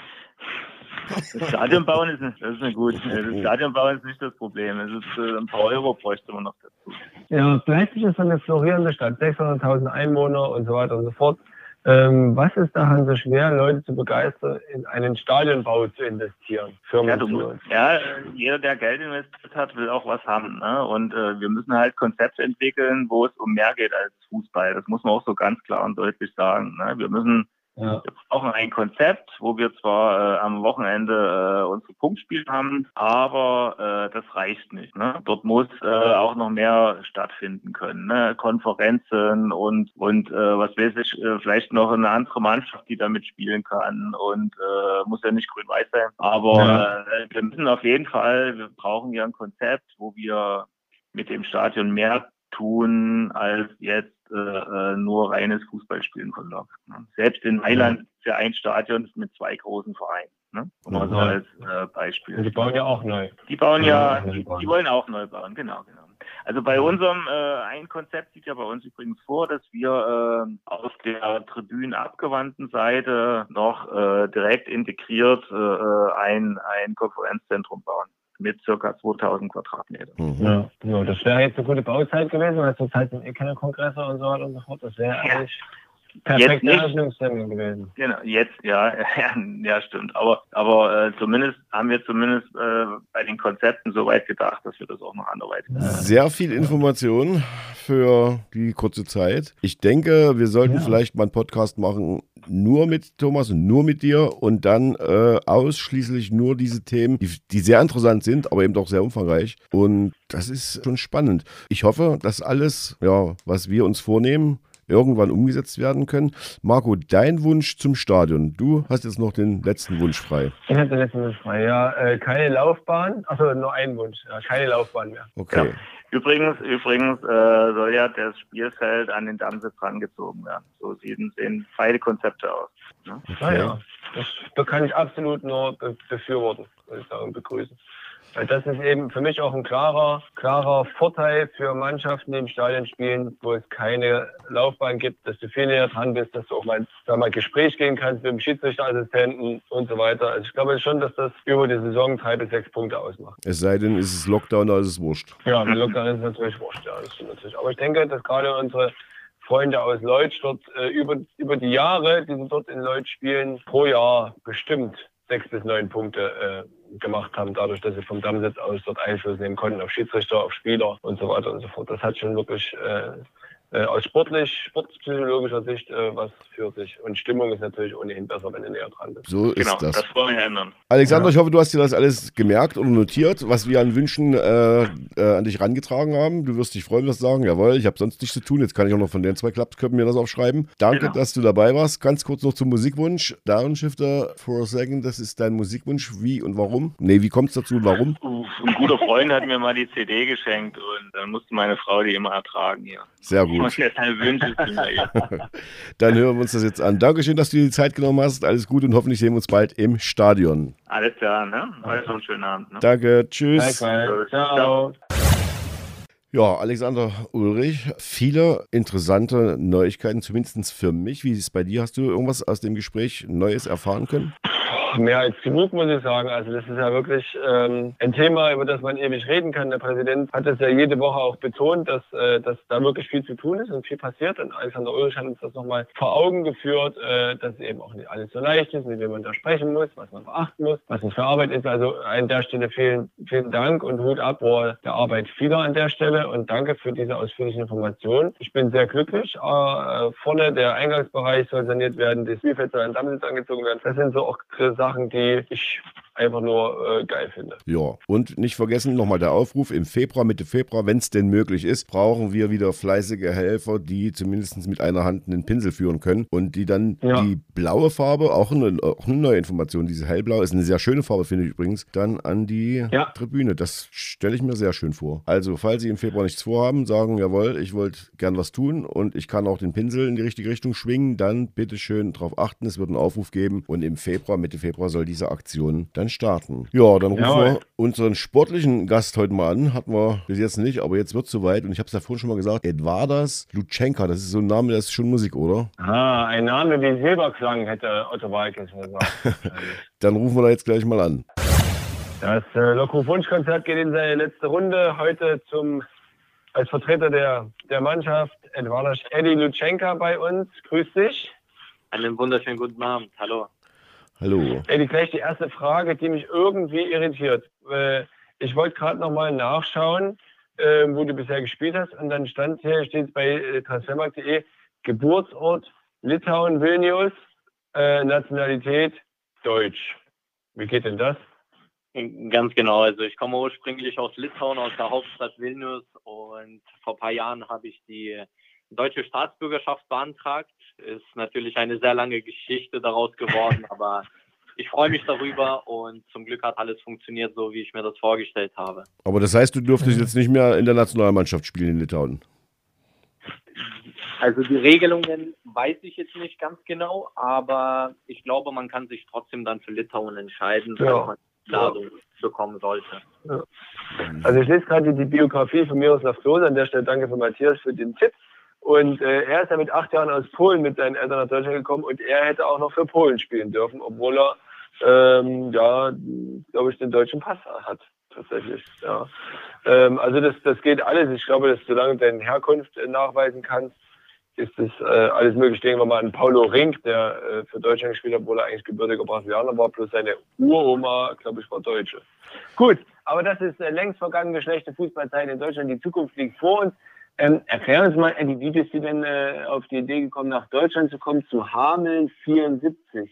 Das Stadionbauen ist nicht, das ist eine gute. Das Stadionbauen ist nicht das Problem. Es ist äh, ein paar Euro bräuchte man noch dazu. Ja, Leipzig ist eine florierende Stadt, sechshunderttausend Einwohner und so weiter und so fort. Ähm, was ist daran so schwer, Leute zu begeistern, in einen Stadionbau zu investieren? Firmen Ja, du zu musst, uns? ja, äh, jeder, der Geld investiert hat, will auch was haben. Ne? Und äh, wir müssen halt Konzepte entwickeln, wo es um mehr geht als Fußball. Das muss man auch so ganz klar und deutlich sagen. Ne? Wir müssen Ja. Wir brauchen ein Konzept, wo wir zwar äh, am Wochenende äh, unsere Punktspiele haben, aber äh, das reicht nicht. Ne? Dort muss äh, auch noch mehr stattfinden können. Ne? Konferenzen und und äh, was weiß ich, äh, vielleicht noch eine andere Mannschaft, die damit spielen kann und äh, muss ja nicht grün-weiß sein. Aber Ja. äh, wir müssen auf jeden Fall, wir brauchen ja ein Konzept, wo wir mit dem Stadion mehr tun als jetzt äh, nur reines Fußballspielen von Lok. Ne? Selbst in Mailand ist ja ein Stadion mit zwei großen Vereinen. Ne? Nur so Ja. als äh, Beispiel. Und die bauen ja auch neu. Die bauen ja, Ja, die, bauen. die wollen auch neu bauen, genau, genau. Also bei unserem, äh, ein Konzept sieht ja bei uns übrigens vor, dass wir äh, auf der Tribünen abgewandten Seite noch äh, direkt integriert äh, ein, ein Konferenzzentrum bauen mit circa zweitausend Quadratmeter. Mhm. Ja. Ja, das wäre jetzt eine gute Bauzeit gewesen, weil zurzeit sind eh keine Kongresse und so weiter und so fort. Das wäre Ja. eigentlich perfekte nicht. Eröffnungstermin gewesen. Genau, jetzt, ja, ja, ja stimmt. Aber, aber äh, zumindest haben wir zumindest äh, bei den Konzepten so weit gedacht, dass wir das auch noch anderweitig machen. Sehr viel Information für die kurze Zeit. Ich denke, wir sollten Ja. vielleicht mal einen Podcast machen, nur mit Thomas und nur mit dir und dann äh, ausschließlich nur diese Themen, die, die sehr interessant sind, aber eben doch sehr umfangreich. Und das ist schon spannend. Ich hoffe, dass alles, ja, was wir uns vornehmen, irgendwann umgesetzt werden können. Marco, dein Wunsch zum Stadion. Du hast jetzt noch den letzten Wunsch frei. Ich hatte den letzten Wunsch frei. Ja, äh, keine Laufbahn. Achso, nur ein Wunsch. Ja, keine Laufbahn mehr. Okay. Ja. Übrigens, übrigens äh, soll ja das Spielfeld an den Dammsitz rangezogen werden. So sehen, sehen beide Konzepte aus. Ne? Naja, das, das kann ich absolut nur be befürworten, würde ich sagen, begrüßen. Weil das ist eben für mich auch ein klarer, klarer Vorteil für Mannschaften, die im Stadion spielen, wo es keine Laufbahn gibt, dass du viel näher dran bist, dass du auch mal, da mal Gespräch gehen kannst mit dem Schiedsrichterassistenten und so weiter. Also ich glaube schon, dass das über die Saison drei bis sechs Punkte ausmacht. Es sei denn, ist es Lockdown, da ist es wurscht. Ja, mit Lockdown ist es natürlich wurscht, ja, das stimmt natürlich. Aber ich denke, dass gerade unsere Freunde aus Leutsch dort äh, über, über die Jahre, die sie dort in Leutsch spielen, pro Jahr bestimmt sechs bis neun Punkte äh, gemacht haben, dadurch, dass sie vom Dammsitz aus dort Einfluss nehmen konnten auf Schiedsrichter, auf Spieler und so weiter und so fort. Das hat schon wirklich äh, äh, aus sportlich, sportpsychologischer Sicht äh, was für sich. Und Stimmung ist natürlich ohnehin besser, wenn du näher dran bist. So Genau, ist das. das wollen wir ändern. Alexander, Ja. ich hoffe, du hast dir das alles gemerkt und notiert, was wir an Wünschen äh, äh, an dich rangetragen haben. Du wirst dich freuen, wirst sagen, jawohl, ich habe sonst nichts zu tun. Jetzt kann ich auch noch von den zwei Klappköpfen mir das aufschreiben. Danke, Genau. dass du dabei warst. Ganz kurz noch zum Musikwunsch. Downshifter for a second, das ist dein Musikwunsch. Wie und warum? Nee, wie kommt es dazu und warum? Uff, ein guter Freund hat mir mal die C D geschenkt und dann musste meine Frau die immer ertragen hier. Sehr Und gut. deshalb wünsche ich sie mir jetzt. Dann hören wir uns das jetzt an. Dankeschön, dass du dir die Zeit genommen hast. Alles gut und hoffentlich sehen wir uns bald im Stadion. Alles klar, ne? Also einen schönen Abend. Ne? Danke, tschüss. Gleichfalls. Ciao. Ja, Alexander Ulrich, viele interessante Neuigkeiten, zumindest für mich. Wie ist es bei dir? Hast du irgendwas aus dem Gespräch Neues erfahren können? Mehr als genug, muss ich sagen. Also das ist ja wirklich ähm, ein Thema, über das man ewig reden kann. Der Präsident hat es ja jede Woche auch betont, dass, äh, dass da wirklich viel zu tun ist und viel passiert. Und Alexander Ulrich hat uns das nochmal vor Augen geführt, äh, dass eben auch nicht alles so leicht ist, mit wem man da sprechen muss, was man beachten muss, was es für Arbeit ist. Also an der Stelle vielen, vielen Dank und Hut ab vor der Arbeit vieler an der Stelle und danke für diese ausführlichen Informationen. Ich bin sehr glücklich. Äh, vorne der Eingangsbereich soll saniert werden, das Spielfeld soll an den Dammsitz angezogen werden. Das sind so auch Sachen, die ich einfach nur äh, geil finde. Ja, und nicht vergessen, nochmal der Aufruf, im Februar, Mitte Februar, wenn es denn möglich ist, brauchen wir wieder fleißige Helfer, die zumindest mit einer Hand einen Pinsel führen können und die dann Ja. die blaue Farbe, auch eine, auch eine neue Information, diese hellblau, ist eine sehr schöne Farbe, finde ich übrigens, dann an die Ja. Tribüne. Das stelle ich mir sehr schön vor. Also, falls Sie im Februar nichts vorhaben, sagen, jawohl, ich wollte gern was tun und ich kann auch den Pinsel in die richtige Richtung schwingen, dann bitte schön darauf achten, es wird einen Aufruf geben und im Februar, Mitte Februar soll diese Aktion dann starten. Ja, dann rufen Jawohl. wir unseren sportlichen Gast heute mal an. Hatten wir bis jetzt nicht, aber jetzt wird es soweit. Und ich habe es ja vorhin schon mal gesagt, Edvardas Lutschenka, das ist so ein Name, das ist schon Musik, oder? Ah, ein Name wie Silberklang, hätte Otto Walkes gesagt. Dann rufen wir da jetzt gleich mal an. Das äh, Lockruf-Wunsch-Konzert geht in seine letzte Runde. Heute zum als Vertreter der, der Mannschaft Edvardas Eddie Lutschenka bei uns. Grüß dich. Einen wunderschönen guten Abend. Hallo. Hallo. Eddie, gleich die erste Frage, die mich irgendwie irritiert. Äh, ich wollte gerade nochmal nachschauen, äh, wo du bisher gespielt hast. Und dann stand hier, steht bei äh, transfermarkt punkt de, Geburtsort Litauen, Vilnius, äh, Nationalität Deutsch. Wie geht denn das? Ganz genau. Also ich komme ursprünglich aus Litauen, aus der Hauptstadt Vilnius, und vor ein paar Jahren habe ich die deutsche Staatsbürgerschaft beantragt. Ist natürlich eine sehr lange Geschichte daraus geworden, aber ich freue mich darüber und zum Glück hat alles funktioniert, so wie ich mir das vorgestellt habe. Aber das heißt, du dürftest jetzt nicht mehr in der Nationalmannschaft spielen in Litauen? Also die Regelungen weiß ich jetzt nicht ganz genau, aber ich glaube, man kann sich trotzdem dann für Litauen entscheiden, wenn Ja. man Ladung bekommen sollte. Ja. Also ich lese gerade die Biografie von Miroslav Klose. An der Stelle danke für Matthias für den Tipp. Und äh, er ist ja mit acht Jahren aus Polen mit seinen Eltern nach Deutschland gekommen und er hätte auch noch für Polen spielen dürfen, obwohl er, ähm, ja, glaube ich, den deutschen Pass hat, tatsächlich. Ja. Ähm, also das, das geht alles. Ich glaube, dass solange du deine Herkunft äh, nachweisen kannst, ist das äh, alles möglich. Denken wir mal an Paulo Rink, der äh, für Deutschland gespielt hat, obwohl er eigentlich gebürtiger Brasilianer war, plus seine Uroma, glaube ich, war Deutsche. Gut, aber das ist äh, längst vergangene schlechte Fußballzeit in Deutschland. Die Zukunft liegt vor uns. Ähm, erklär uns mal, Eddie, wie bist du denn äh, auf die Idee gekommen, nach Deutschland zu kommen, zu Hameln vierundsiebzig?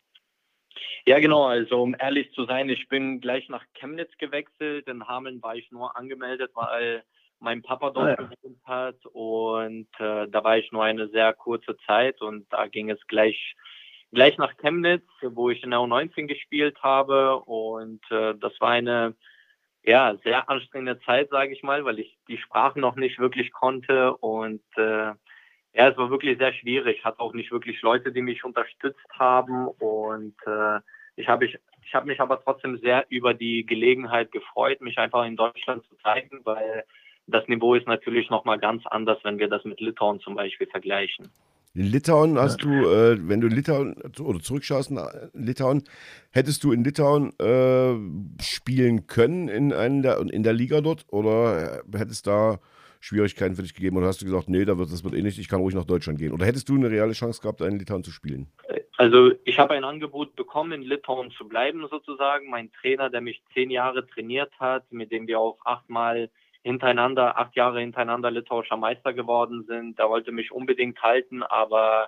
Ja, genau. Also um ehrlich zu sein, ich bin gleich nach Chemnitz gewechselt. In Hameln war ich nur angemeldet, weil mein Papa dort Ah, ja. gewohnt hat. Und äh, da war ich nur eine sehr kurze Zeit. Und da ging es gleich, gleich nach Chemnitz, wo ich in der U neunzehn gespielt habe. Und äh, das war eine ja, sehr anstrengende Zeit, sage ich mal, weil ich die Sprache noch nicht wirklich konnte. Und äh, ja, es war wirklich sehr schwierig. Ich hatte auch nicht wirklich Leute, die mich unterstützt haben. Und äh, ich habe ich, ich hab mich aber trotzdem sehr über die Gelegenheit gefreut, mich einfach in Deutschland zu zeigen, weil das Niveau ist natürlich nochmal ganz anders, wenn wir das mit Litauen zum Beispiel vergleichen. In Litauen hast du, äh, wenn du Litauen oder zurückschaust nach Litauen, hättest du in Litauen äh, spielen können in, einen der, in der Liga dort oder hätte es da Schwierigkeiten für dich gegeben oder hast du gesagt, nee, da wird, das wird eh nicht, ich kann ruhig nach Deutschland gehen? Oder hättest du eine reale Chance gehabt, in Litauen zu spielen? Also ich habe ein Angebot bekommen, in Litauen zu bleiben sozusagen. Mein Trainer, der mich zehn Jahre trainiert hat, mit dem wir auch achtmal hintereinander, acht Jahre hintereinander litauischer Meister geworden sind. Der wollte mich unbedingt halten, aber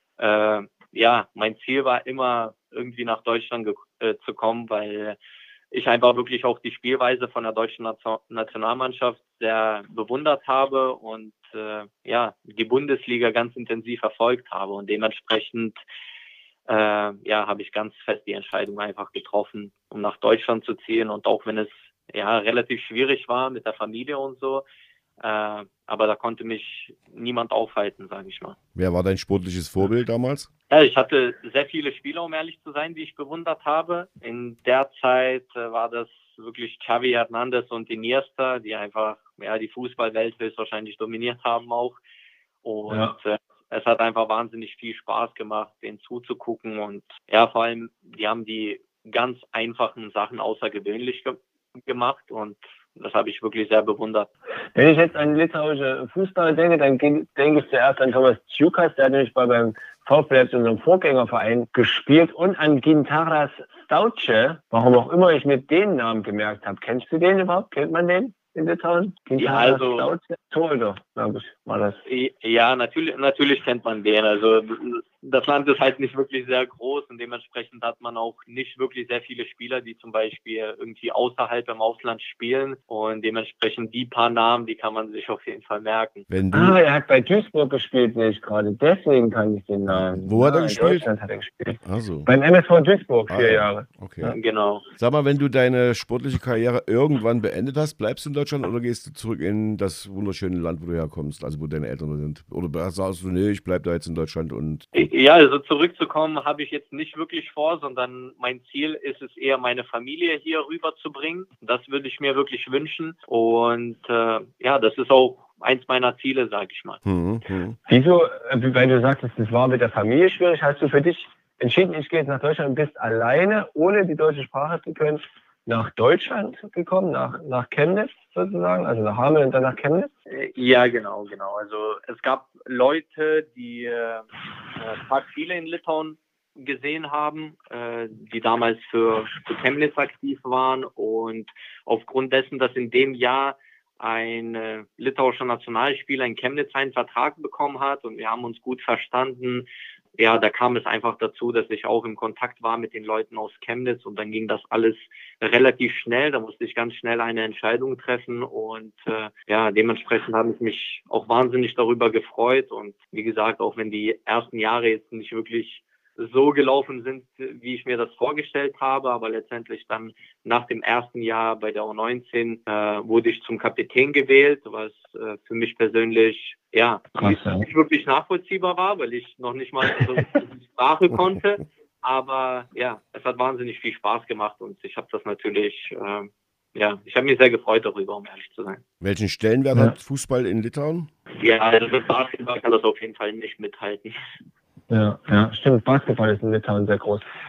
äh, ja, mein Ziel war immer, irgendwie nach Deutschland ge- äh, zu kommen, weil ich einfach wirklich auch die Spielweise von der deutschen Nation- Nationalmannschaft sehr bewundert habe und äh, ja, die Bundesliga ganz intensiv verfolgt habe und dementsprechend äh, ja, habe ich ganz fest die Entscheidung einfach getroffen, um nach Deutschland zu ziehen und auch wenn es ja relativ schwierig war mit der Familie und so, äh, aber da konnte mich niemand aufhalten, sage ich mal. Wer war dein sportliches Vorbild damals? Ja, ich hatte sehr viele Spieler, um ehrlich zu sein, die ich bewundert habe. In der Zeit äh, war das wirklich Xavi Hernandez und Iniesta, die einfach ja, die Fußballwelt höchstwahrscheinlich dominiert haben auch. Und Ja. äh, es hat einfach wahnsinnig viel Spaß gemacht, denen zuzugucken. Und ja, vor allem, die haben die ganz einfachen Sachen außergewöhnlich ge- gemacht und das habe ich wirklich sehr bewundert. Wenn ich jetzt an litauische Fußball denke, dann ge- denke ich zuerst an Thomas Tjukas, der hat nämlich bei beim VfB, unserem Vorgängerverein, gespielt und an Gintaras Stauce, warum auch immer ich mir den Namen gemerkt habe. Kennst du den überhaupt? Kennt man den in Litauen? Gintaras also- Stauce? Torhüter, glaube ich, war das. Ja, natürlich, natürlich kennt man den. Also das Land ist halt nicht wirklich sehr groß und dementsprechend hat man auch nicht wirklich sehr viele Spieler, die zum Beispiel irgendwie außerhalb im Ausland spielen und dementsprechend die paar Namen, die kann man sich auf jeden Fall merken. Wenn du, Ah, er hat bei Duisburg gespielt, sehe ich gerade. Deswegen kann ich den Namen. Wo hat er Ah, gespielt? In Deutschland hat er gespielt. also, Beim M S V Duisburg, Ah, vier ja. Jahre. okay. Genau. Sag mal, wenn du deine sportliche Karriere irgendwann beendet hast, bleibst du in Deutschland oder gehst du zurück in das wunderschöne Land, wo du herkommst, also wo deine Eltern sind? Oder sagst du, nee, ich bleib da jetzt in Deutschland und... Ja, also zurückzukommen habe ich jetzt nicht wirklich vor, sondern mein Ziel ist es eher, meine Familie hier rüberzubringen. Das würde ich mir wirklich wünschen. Und äh, ja, das ist auch eins meiner Ziele, sage ich mal. Hm, hm. Wieso, äh, weil du sagtest, das war mit der Familie schwierig, hast du für dich entschieden, ich gehe jetzt nach Deutschland und bist alleine, ohne die deutsche Sprache zu können, nach Deutschland gekommen, nach, nach Chemnitz sozusagen, also nach Hameln und dann nach Chemnitz? Ja, genau, genau. Also es gab Leute, die äh, fast viele in Litauen gesehen haben, äh, die damals für, für Chemnitz aktiv waren und aufgrund dessen, dass in dem Jahr ein äh, litauischer Nationalspieler in Chemnitz einen Vertrag bekommen hat und wir haben uns gut verstanden. Ja, da kam es einfach dazu, dass ich auch im Kontakt war mit den Leuten aus Chemnitz und dann ging das alles relativ schnell. Da musste ich ganz schnell eine Entscheidung treffen und äh, ja, dementsprechend habe ich mich auch wahnsinnig darüber gefreut und wie gesagt, auch wenn die ersten Jahre jetzt nicht wirklich so gelaufen sind, wie ich mir das vorgestellt habe, aber letztendlich dann nach dem ersten Jahr bei der U neunzehn äh, wurde ich zum Kapitän gewählt, was äh, für mich persönlich ja Krass, ja. nicht wirklich nachvollziehbar war, weil ich noch nicht mal so die Sprache konnte, aber ja, es hat wahnsinnig viel Spaß gemacht und ich habe das natürlich, äh, ja, ich habe mich sehr gefreut darüber, um ehrlich zu sein. Welchen Stellenwert Ja. hat Fußball in Litauen? Ja, also mit Basketball kann das auf jeden Fall nicht mithalten. Ja, ja, stimmt. Basketball ist in Litauen sehr groß.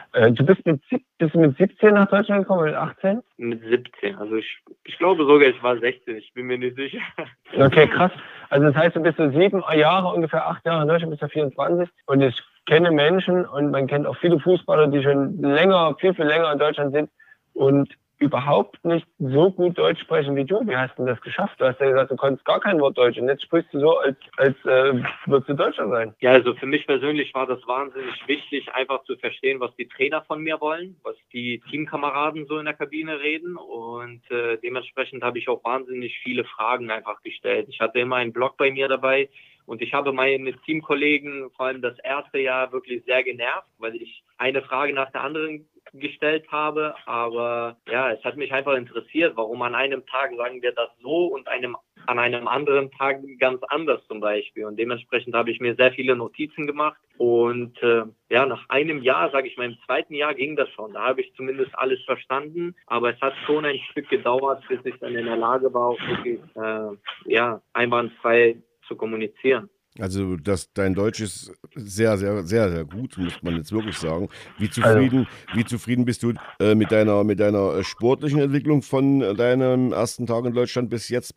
Äh, du bist mit, bist du mit siebzehn nach Deutschland gekommen oder mit achtzehn? Mit siebzehn. Also ich, ich glaube sogar, ich war sechzehn. Ich bin mir nicht sicher. Okay, krass. Also das heißt, du bist so sieben Jahre, ungefähr acht Jahre in Deutschland, bist du vierundzwanzig. Und ich kenne Menschen und man kennt auch viele Fußballer, die schon länger, viel, viel länger in Deutschland sind und überhaupt nicht so gut Deutsch sprechen wie du. Wie hast du das geschafft? Du hast ja gesagt, du konntest gar kein Wort Deutsch und jetzt sprichst du so, als, als äh, würdest du Deutscher sein. Ja, also für mich persönlich war das wahnsinnig wichtig, einfach zu verstehen, was die Trainer von mir wollen, was die Teamkameraden so in der Kabine reden und äh, dementsprechend habe ich auch wahnsinnig viele Fragen einfach gestellt. Ich hatte immer einen Blog bei mir dabei und ich habe meine Teamkollegen vor allem das erste Jahr wirklich sehr genervt, weil ich eine Frage nach der anderen gestellt habe, aber ja, es hat mich einfach interessiert, warum an einem Tag sagen wir das so und einem, an einem anderen Tag ganz anders zum Beispiel und dementsprechend habe ich mir sehr viele Notizen gemacht und äh, ja, nach einem Jahr, sage ich mal, im zweiten Jahr ging das schon, da habe ich zumindest alles verstanden, aber es hat schon ein Stück gedauert, bis ich dann in der Lage war, auch wirklich äh, ja, einwandfrei zu kommunizieren. Also das, dein Deutsch ist sehr, sehr, sehr, sehr gut, muss man jetzt wirklich sagen. Wie zufrieden, also. wie zufrieden bist du äh, mit deiner, mit deiner sportlichen Entwicklung von deinem ersten Tag in Deutschland bis jetzt?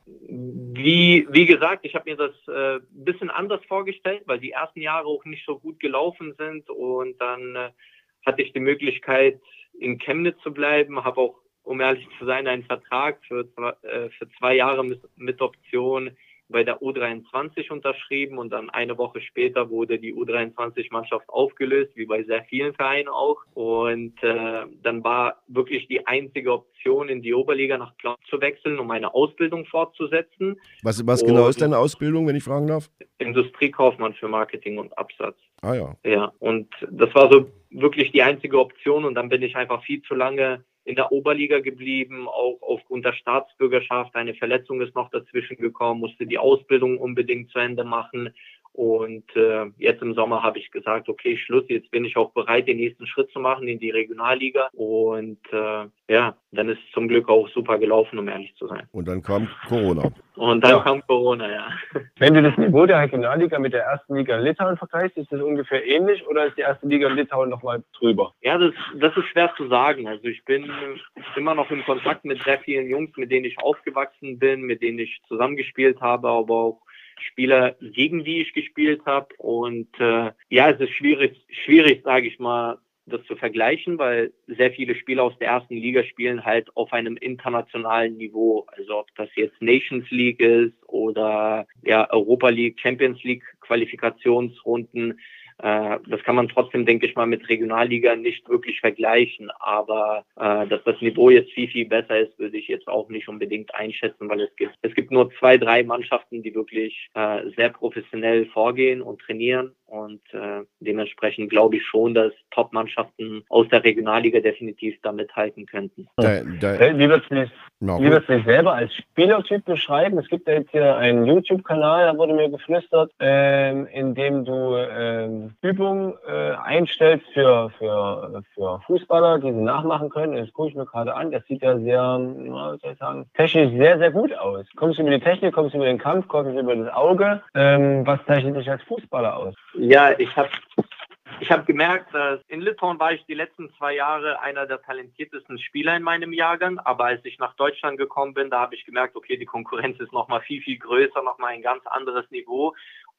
Wie, wie gesagt, ich habe mir das ein äh, bisschen anders vorgestellt, weil die ersten Jahre auch nicht so gut gelaufen sind und dann äh, hatte ich die Möglichkeit, in Chemnitz zu bleiben, habe auch, um ehrlich zu sein, einen Vertrag für, äh, für zwei Jahre mit, mit Option bei der U dreiundzwanzig unterschrieben und dann eine Woche später wurde die U dreiundzwanzig-Mannschaft aufgelöst, wie bei sehr vielen Vereinen auch. Und äh, dann war wirklich die einzige Option, in die Oberliga nach Plauen zu wechseln, um meine Ausbildung fortzusetzen. Was, was genau ist deine Ausbildung, wenn ich fragen darf? Industriekaufmann für Marketing und Absatz. Ah ja. Ja, und das war so wirklich die einzige Option und dann bin ich einfach viel zu lange in der Oberliga geblieben, auch aufgrund der Staatsbürgerschaft. Eine Verletzung ist noch dazwischen gekommen, musste die Ausbildung unbedingt zu Ende machen. Und äh, jetzt im Sommer habe ich gesagt, okay, Schluss, jetzt bin ich auch bereit, den nächsten Schritt zu machen in die Regionalliga. Und äh, ja, dann ist es zum Glück auch super gelaufen, um ehrlich zu sein. Und dann kam Corona. Und dann ja. kam Corona, ja. Wenn du das Niveau der Regionalliga mit der ersten Liga in Litauen vergleichst, ist das ungefähr ähnlich oder ist die erste Liga in Litauen nochmal drüber? Ja, das, das ist schwer zu sagen. Also ich bin immer noch in Kontakt mit sehr vielen Jungs, mit denen ich aufgewachsen bin, mit denen ich zusammengespielt habe, aber auch Spieler, gegen die ich gespielt habe. Und äh, ja, es ist schwierig, schwierig, sage ich mal, das zu vergleichen, weil sehr viele Spieler aus der ersten Liga spielen halt auf einem internationalen Niveau. Also ob das jetzt Nations League ist oder ja Europa League, Champions League Qualifikationsrunden. Äh, das kann man trotzdem, denke ich mal, mit Regionalliga nicht wirklich vergleichen. Aber äh, dass das Niveau jetzt viel, viel besser ist, würde ich jetzt auch nicht unbedingt einschätzen, weil es gibt, es gibt nur zwei, drei Mannschaften, die wirklich äh, sehr professionell vorgehen und trainieren. Und äh, dementsprechend glaube ich schon, dass Top-Mannschaften aus der Regionalliga definitiv da mithalten könnten. Da, da, wie würdest du dich, dich selber als Spielertyp beschreiben? Es gibt ja jetzt hier einen YouTube-Kanal, da wurde mir geflüstert, ähm, in dem du ähm, Übungen äh, einstellst für, für, für Fußballer, die sie nachmachen können. Das gucke ich mir gerade an. Das sieht ja sehr, wie soll ich sagen, technisch sehr, sehr gut aus. Kommst du über die Technik, kommst du über den Kampf, kommst du über das Auge? Ähm, was zeichnet dich als Fußballer aus? Ja, ich habe ich hab gemerkt, dass in Litauen war ich die letzten zwei Jahre einer der talentiertesten Spieler in meinem Jahrgang. Aber als ich nach Deutschland gekommen bin, da habe ich gemerkt, okay, die Konkurrenz ist nochmal viel, viel größer, nochmal ein ganz anderes Niveau.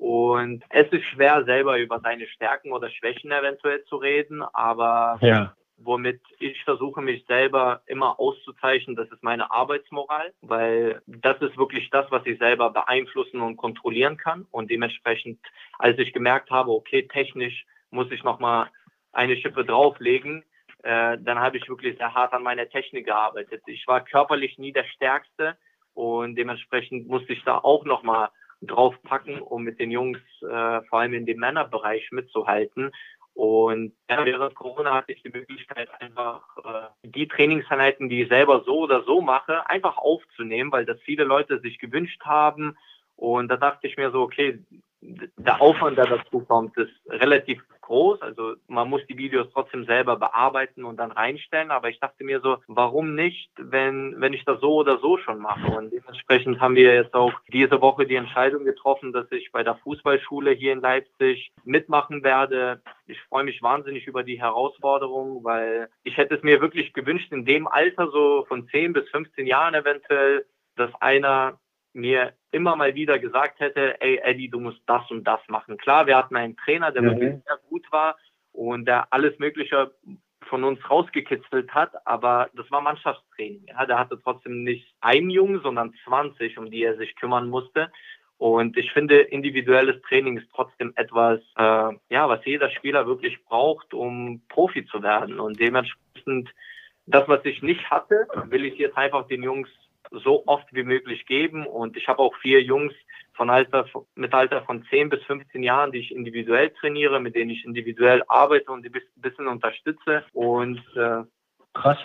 Und es ist schwer, selber über seine Stärken oder Schwächen eventuell zu reden. Aber ja. Womit ich versuche, mich selber immer auszuzeichnen, das ist meine Arbeitsmoral, weil das ist wirklich das, was ich selber beeinflussen und kontrollieren kann. Und dementsprechend, als ich gemerkt habe, okay, technisch muss ich nochmal eine Schippe drauflegen, äh, dann habe ich wirklich sehr hart an meiner Technik gearbeitet. Ich war körperlich nie der Stärkste und dementsprechend musste ich da auch nochmal draufpacken, um mit den Jungs äh, vor allem in dem Männerbereich mitzuhalten. Und ja, während Corona hatte ich die Möglichkeit, einfach äh, die Trainingseinheiten, die ich selber so oder so mache, einfach aufzunehmen, weil das viele Leute sich gewünscht haben. Und da dachte ich mir so, okay, der Aufwand, der dazu kommt, ist relativ groß. Also man muss die Videos trotzdem selber bearbeiten und dann reinstellen. Aber ich dachte mir so, warum nicht, wenn, wenn ich das so oder so schon mache? Und dementsprechend haben wir jetzt auch diese Woche die Entscheidung getroffen, dass ich bei der Fußballschule hier in Leipzig mitmachen werde. Ich freue mich wahnsinnig über die Herausforderung, weil ich hätte es mir wirklich gewünscht, in dem Alter, so von zehn bis fünfzehn Jahren eventuell, dass einer mir immer mal wieder gesagt hätte, ey Eddie, du musst das und das machen. Klar, wir hatten einen Trainer, der mhm. wirklich sehr gut war und der alles Mögliche von uns rausgekitzelt hat, aber das war Mannschaftstraining. Ja, der hatte trotzdem nicht einen Jungen, sondern zwanzig, um die er sich kümmern musste. Und ich finde, individuelles Training ist trotzdem etwas, äh, ja, was jeder Spieler wirklich braucht, um Profi zu werden. Und dementsprechend, das, was ich nicht hatte, will ich jetzt einfach den Jungs so oft wie möglich geben. Und ich habe auch vier Jungs von Alter, mit Alter von zehn bis fünfzehn Jahren, die ich individuell trainiere, mit denen ich individuell arbeite und die ein bisschen unterstütze. Und äh, krass.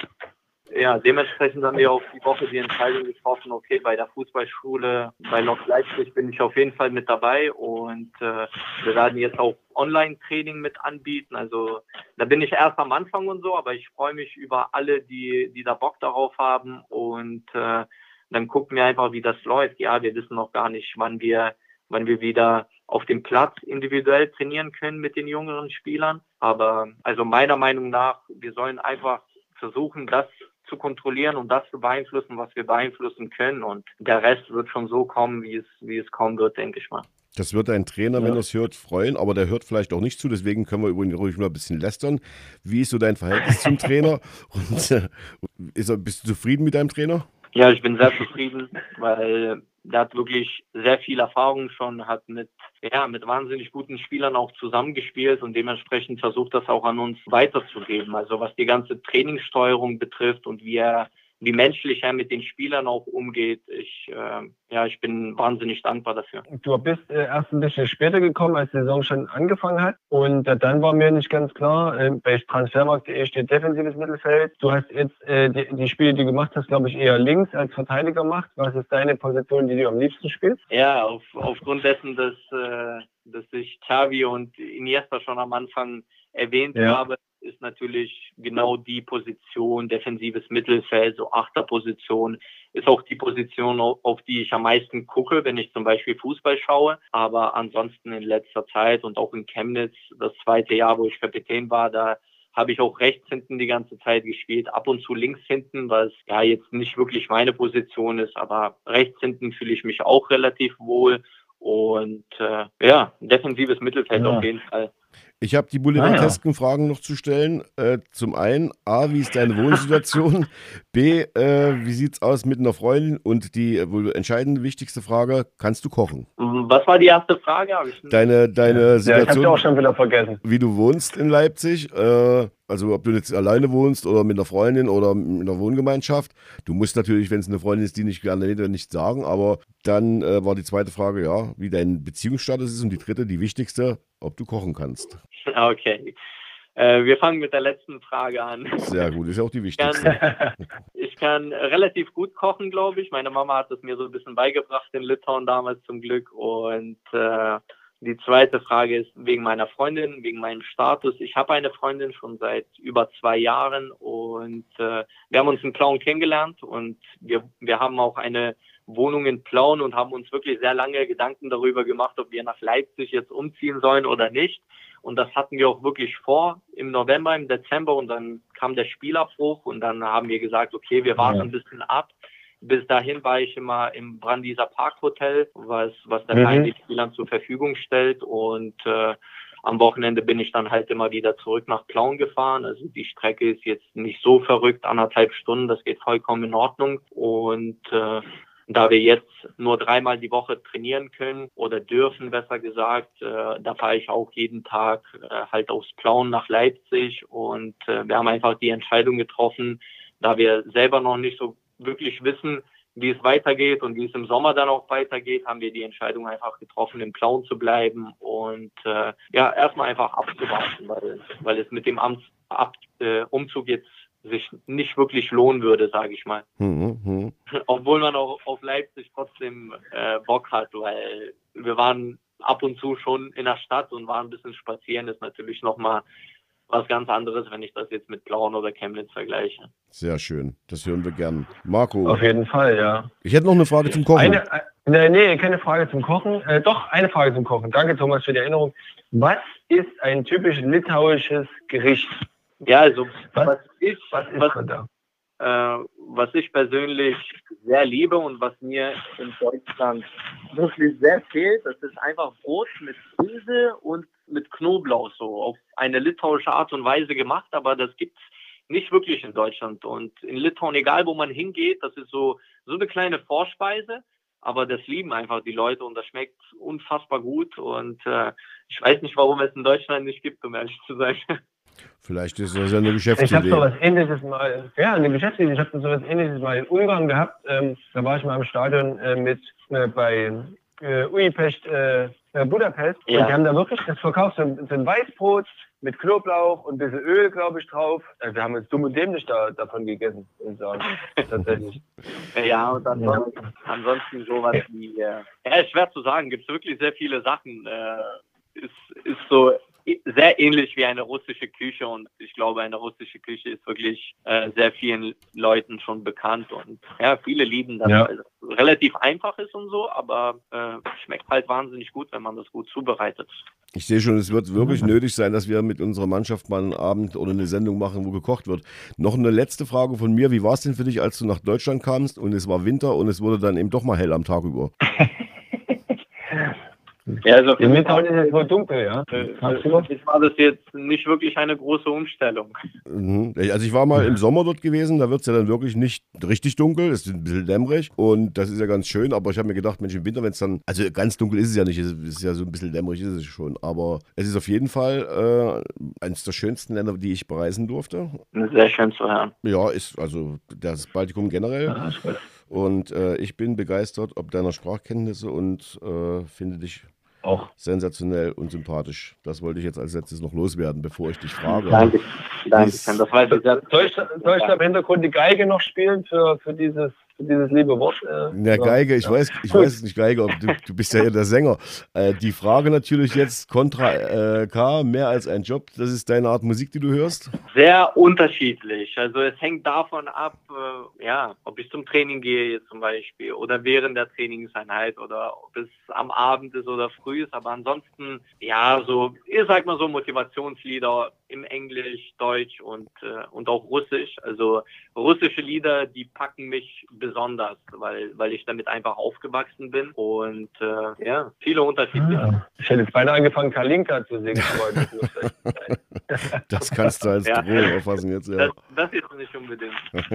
Ja, dementsprechend haben wir auf die Woche die Entscheidung getroffen, okay, bei der Fußballschule bei Lok Leipzig bin ich auf jeden Fall mit dabei und äh, wir werden jetzt auch Online-Training mit anbieten. Also da bin ich erst am Anfang und so, aber ich freue mich über alle, die, die da Bock darauf haben und äh, dann gucken wir einfach, wie das läuft. Ja, wir wissen noch gar nicht, wann wir, wann wir wieder auf dem Platz individuell trainieren können mit den jüngeren Spielern. Aber also meiner Meinung nach, wir sollen einfach versuchen, das zu kontrollieren und das zu beeinflussen, was wir beeinflussen können. Und der Rest wird schon so kommen, wie es, wie es kommen wird, denke ich mal. Das wird ein Trainer, ja, wenn er es hört, freuen, aber der hört vielleicht auch nicht zu, deswegen können wir über ihn ruhig mal ein bisschen lästern. Wie ist so dein Verhältnis zum Trainer? Und äh, ist er, bist du zufrieden mit deinem Trainer? Ja, ich bin sehr zufrieden, weil der hat wirklich sehr viel Erfahrung schon, hat mit, ja, mit wahnsinnig guten Spielern auch zusammengespielt und dementsprechend versucht das auch an uns weiterzugeben. Also was die ganze Trainingssteuerung betrifft und wie er, wie menschlich er mit den Spielern auch umgeht. Ich, äh, ja, ich bin wahnsinnig dankbar dafür. Du bist äh, erst ein bisschen später gekommen, als die Saison schon angefangen hat. Und äh, dann war mir nicht ganz klar, äh, bei Transfermarkt punkt de steht defensives Mittelfeld. Du hast jetzt äh, die, die Spiele, die du gemacht hast, glaube ich, eher links als Verteidiger gemacht. Was ist deine Position, die du am liebsten spielst? Ja, auf, aufgrund dessen, dass, äh, dass ich Xavi und Iniesta schon am Anfang erwähnt ja. habe, ist natürlich genau die Position, defensives Mittelfeld, so Achterposition, ist auch die Position, auf die ich am meisten gucke, wenn ich zum Beispiel Fußball schaue. Aber ansonsten in letzter Zeit und auch in Chemnitz, das zweite Jahr, wo ich Kapitän war, da habe ich auch rechts hinten die ganze Zeit gespielt, ab und zu links hinten, was ja jetzt nicht wirklich meine Position ist, aber rechts hinten fühle ich mich auch relativ wohl. Und äh, ja, defensives Mittelfeld ja. auf jeden Fall. Ich habe die boulevardesken ah, ja. Fragen noch zu stellen. Äh, zum einen, A, wie ist deine Wohnsituation? B, äh, wie sieht's aus mit einer Freundin? Und die wohl entscheidende, wichtigste Frage, kannst du kochen? Was war die erste Frage? Hab ich deine deine ja, Situation, ich habe auch schon wieder vergessen. Wie du wohnst in Leipzig, äh, also ob du jetzt alleine wohnst oder mit einer Freundin oder mit einer Wohngemeinschaft. Du musst natürlich, wenn es eine Freundin ist, die nicht gerne redet, nicht sagen. Aber dann äh, war die zweite Frage, ja, wie dein Beziehungsstatus ist. Und die dritte, die wichtigste, ob du kochen kannst. Okay. Äh, wir fangen mit der letzten Frage an. Sehr gut, ist ja auch die wichtigste. Ich kann, ich kann relativ gut kochen, glaube ich. Meine Mama hat es mir so ein bisschen beigebracht in Litauen damals zum Glück. Und äh, die zweite Frage ist wegen meiner Freundin, wegen meinem Status. Ich habe eine Freundin schon seit über zwei Jahren und äh, wir haben uns in Plauen kennengelernt und wir, wir haben auch eine Wohnung in Plauen und haben uns wirklich sehr lange Gedanken darüber gemacht, ob wir nach Leipzig jetzt umziehen sollen oder nicht. Und das hatten wir auch wirklich vor im November, im Dezember und dann kam der Spielabbruch und dann haben wir gesagt, okay, wir warten ein bisschen ab. Bis dahin war ich immer im Brandieser Parkhotel, was, was der Verein den Spielern zur Verfügung stellt und äh, am Wochenende bin ich dann halt immer wieder zurück nach Plauen gefahren. Also die Strecke ist jetzt nicht so verrückt, anderthalb Stunden, das geht vollkommen in Ordnung und äh, da wir jetzt nur dreimal die Woche trainieren können oder dürfen, besser gesagt, äh, da fahre ich auch jeden Tag äh, halt aus Plauen nach Leipzig und äh, wir haben einfach die Entscheidung getroffen, da wir selber noch nicht so wirklich wissen, wie es weitergeht und wie es im Sommer dann auch weitergeht, haben wir die Entscheidung einfach getroffen, in Plauen zu bleiben und äh, ja, erstmal einfach abzuwarten, weil, weil es mit dem Amts, Ab, äh, Umzug jetzt sich nicht wirklich lohnen würde, sage ich mal. Mhm, mh. Obwohl man auch auf Leipzig trotzdem äh, Bock hat, weil wir waren ab und zu schon in der Stadt und war ein bisschen spazieren. Das ist natürlich nochmal was ganz anderes, wenn ich das jetzt mit Plauen oder Chemnitz vergleiche. Sehr schön, das hören wir gern. Marco. Auf jeden Fall, ja. Ich hätte noch eine Frage zum Kochen. Eine, äh, nee, keine Frage zum Kochen. Äh, doch, eine Frage zum Kochen. Danke, Thomas, für die Erinnerung. Was ist ein typisch litauisches Gericht? Ja, also was, was ich, was, ist was, da? Äh, was ich persönlich sehr liebe und was mir in Deutschland wirklich sehr fehlt, das ist einfach Brot mit Käse und mit Knoblauch, so auf eine litauische Art und Weise gemacht, aber das gibt's nicht wirklich in Deutschland. Und in Litauen, egal wo man hingeht, das ist so, so eine kleine Vorspeise, aber das lieben einfach die Leute und das schmeckt unfassbar gut und äh, ich weiß nicht, warum es in Deutschland nicht gibt, um ehrlich zu sein. Vielleicht ist das ja eine Ich Geschäftsidee. habe sowas Ähnliches mal, ja, eine Geschäftsidee. Ich habe sowas Ähnliches mal in Ungarn gehabt. Ähm, da war ich mal im Stadion äh, mit äh, bei äh, Újpest, äh, Budapest. Ja. Und die haben da wirklich das verkauft, so, so ein Weißbrot mit Knoblauch und ein bisschen Öl, glaube ich, drauf. Äh, wir haben uns dumm und dämlich da, davon gegessen, muss ich sagen. Tatsächlich. Ja, und ansonsten, ja. ansonsten sowas wie, äh, ja, ist schwer zu sagen, gibt es wirklich sehr viele Sachen. Äh, ist, ist so sehr ähnlich wie eine russische Küche und ich glaube, eine russische Küche ist wirklich äh, sehr vielen Leuten schon bekannt und ja, viele lieben das, ja. weil es relativ einfach ist und so, aber äh, schmeckt halt wahnsinnig gut, wenn man das gut zubereitet. Ich sehe schon, es wird wirklich nötig sein, dass wir mit unserer Mannschaft mal einen Abend oder eine Sendung machen, wo gekocht wird. Noch eine letzte Frage von mir. Wie war es denn für dich, als du nach Deutschland kamst und es war Winter und es wurde dann eben doch mal hell am Tag über? Ja, also in Litauen ist es wohl dunkel, ja. Äh, ich war das jetzt nicht wirklich eine große Umstellung. Mhm. Also ich war mal im Sommer dort gewesen, da wird es ja dann wirklich nicht richtig dunkel, es ist ein bisschen dämmerig und das ist ja ganz schön, aber ich habe mir gedacht, Mensch, im Winter, wenn es dann, also ganz dunkel ist es ja nicht, es ist ja so ein bisschen dämmerig, ist es schon, aber es ist auf jeden Fall äh, eines der schönsten Länder, die ich bereisen durfte. Sehr schön zu hören. Ja, ist also das Baltikum generell. Ja, ist gut. Und äh, ich bin begeistert ob deiner Sprachkenntnisse und äh, finde dich auch sensationell und sympathisch. Das wollte ich jetzt als letztes noch loswerden, bevor ich dich frage. Danke, danke. Das weiß ich sehr. Soll ich, soll ich da im Hintergrund die Geige noch spielen für, für, dieses, für dieses liebe Wort? Äh, In der Geige, ich ja. weiß, ich weiß es nicht, Geige, aber du, du bist ja der Sänger. Äh, die Frage natürlich jetzt, Contra äh, K, mehr als ein Job, das ist deine Art Musik, die du hörst? Sehr unterschiedlich. Also es hängt davon ab, äh, ja, ob ich zum Training gehe jetzt zum Beispiel oder während der Trainingseinheit oder ob es am Abend ist oder früh ist. Aber ansonsten, ja, so, ich sag mal so Motivationslieder im Englisch, Deutsch und, äh, und auch Russisch. Also russische Lieder, die packen mich besonders, weil, weil ich damit einfach aufgewachsen bin und äh, ja, viele unterschiedliche. Ah, ich hätte jetzt beinahe angefangen, Kalinka zu singen. Das kannst du als Ja. Drohung auffassen jetzt, ja. Das, das ist nicht unbedingt.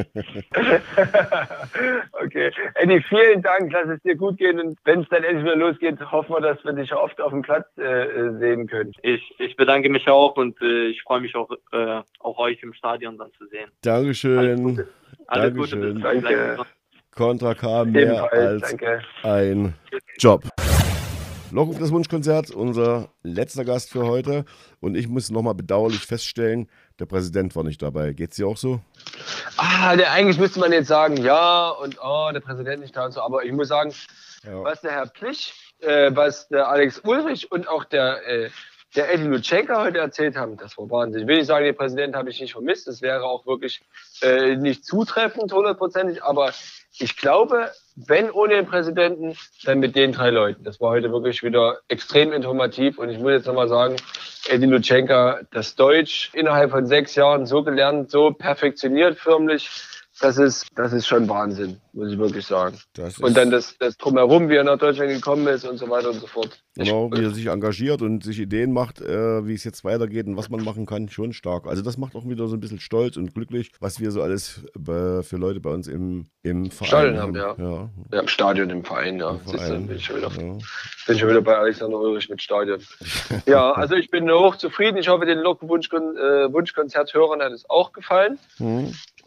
Okay. Eddie, vielen Dank. Lass es dir gut gehen. Und wenn es dann endlich wieder losgeht, hoffen wir, dass wir dich oft auf dem Platz äh, sehen können. Ich, ich bedanke mich auch und äh, ich freue mich auch, äh, auch euch im Stadion dann zu sehen. Dankeschön. Alles Gute. Alles Dankeschön. Gute. Danke. Contra K, mehr Ebenfalls, als danke. ein Job. Lockruf das Wunschkonzert, unser letzter Gast für heute. Und ich muss nochmal bedauerlich feststellen, der Präsident war nicht dabei. Geht's dir auch so? Ah, der, eigentlich müsste man jetzt sagen, ja, und oh, der Präsident nicht da und so. Aber ich muss sagen, Ja. was der Herr Plich, äh, was der Alex Ulrich und auch der, äh, der Eddie Lutschenka heute erzählt haben, das war Wahnsinn. Ich will nicht sagen, den Präsidenten habe ich nicht vermisst. Das wäre auch wirklich äh, nicht zutreffend, hundertprozentig. Aber ich glaube, wenn ohne den Präsidenten, dann mit den drei Leuten. Das war heute wirklich wieder extrem informativ. Und ich muss jetzt nochmal sagen, Eddie Lutschenka, das Deutsch innerhalb von sechs Jahren so gelernt, so perfektioniert förmlich. Das ist, das ist schon Wahnsinn, muss ich wirklich sagen. Das Und ist- dann das, das Drumherum, wie er nach Deutschland gekommen ist und so weiter und so fort. Genau, wie er sich engagiert und sich Ideen macht, äh, wie es jetzt weitergeht und was man machen kann, schon stark. Also das macht auch wieder so ein bisschen stolz und glücklich, was wir so alles bei, für Leute bei uns im, im Verein Stadion haben, ja. ja. Ja, im Stadion, im Verein, ja. Im Siehst du, Verein, bin ich schon wieder, ja. bin schon wieder bei Alexander Ulrich mit Stadion. Ja, also ich bin hoch zufrieden. Ich hoffe, den Lockenwunschkon- äh, Wunschkonzerthörern hat es auch gefallen. Mhm.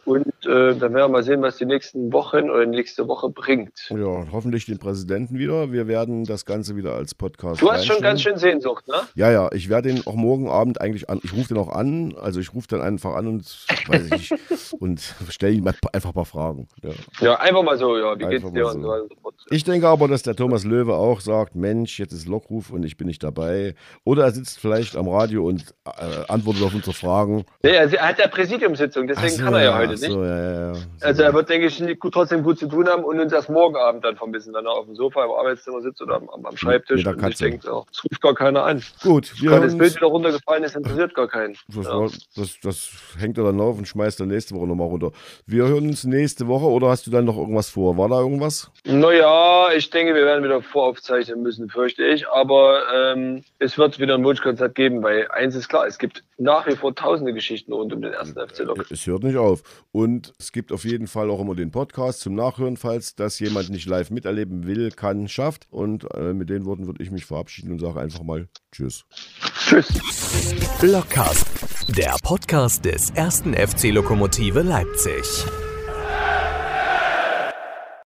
Und äh, dann werden wir mal sehen, was die nächsten Wochen oder die nächste Woche bringt. Ja, hoffentlich den Präsidenten wieder. Wir werden das Ganze wieder als Podcast Du hast schon reinstellen. ganz schön Sehnsucht, ne? Ja, ja, ich werde den auch morgen Abend eigentlich an. Ich rufe den auch an. Also ich rufe dann einfach an und weiß ich nicht, und stelle ihm einfach ein paar Fragen. Ja, Ja, einfach mal so, ja, wie Einfach geht's dir mal und so. so weiter und so fort. Ich denke aber, dass der Thomas Löwe auch sagt, Mensch, jetzt ist Lockruf und ich bin nicht dabei. Oder er sitzt vielleicht am Radio und äh, antwortet auf unsere Fragen. Nee, er hat ja Präsidiumssitzung, deswegen Ach so, kann er ja, ja heute ach nicht. So, ja, ja, ja. So. Also er wird, denke ich, nicht gut, trotzdem gut zu tun haben und uns erst morgen Abend dann vermissen, wenn er auf dem Sofa im Arbeitszimmer sitzt oder am, am Schreibtisch. Mit der Und ich Katze. denke, oh, das ruft gar keiner an. Gut, wir Weil hören das Bild uns. wieder runtergefallen ist, interessiert gar keinen. Das, Ja. war, das, das hängt er dann auf und schmeißt dann nächste Woche nochmal runter. Wir hören uns nächste Woche oder hast du dann noch irgendwas vor? War da irgendwas? Naja, ich denke, wir werden wieder voraufzeichnen müssen, fürchte ich. Aber ähm, es wird wieder ein Wunschkonzert geben, weil eins ist klar, es gibt nach wie vor tausende Geschichten rund um den ersten F C Lok. Es hört nicht auf. Und es gibt auf jeden Fall auch immer den Podcast zum Nachhören, falls das jemand nicht live miterleben will, kann, schafft. Und äh, mit den Worten würde ich mich verabschieden und sage einfach mal Tschüss. Tschüss. Blockcast, der Podcast des ersten F C Lokomotive Leipzig.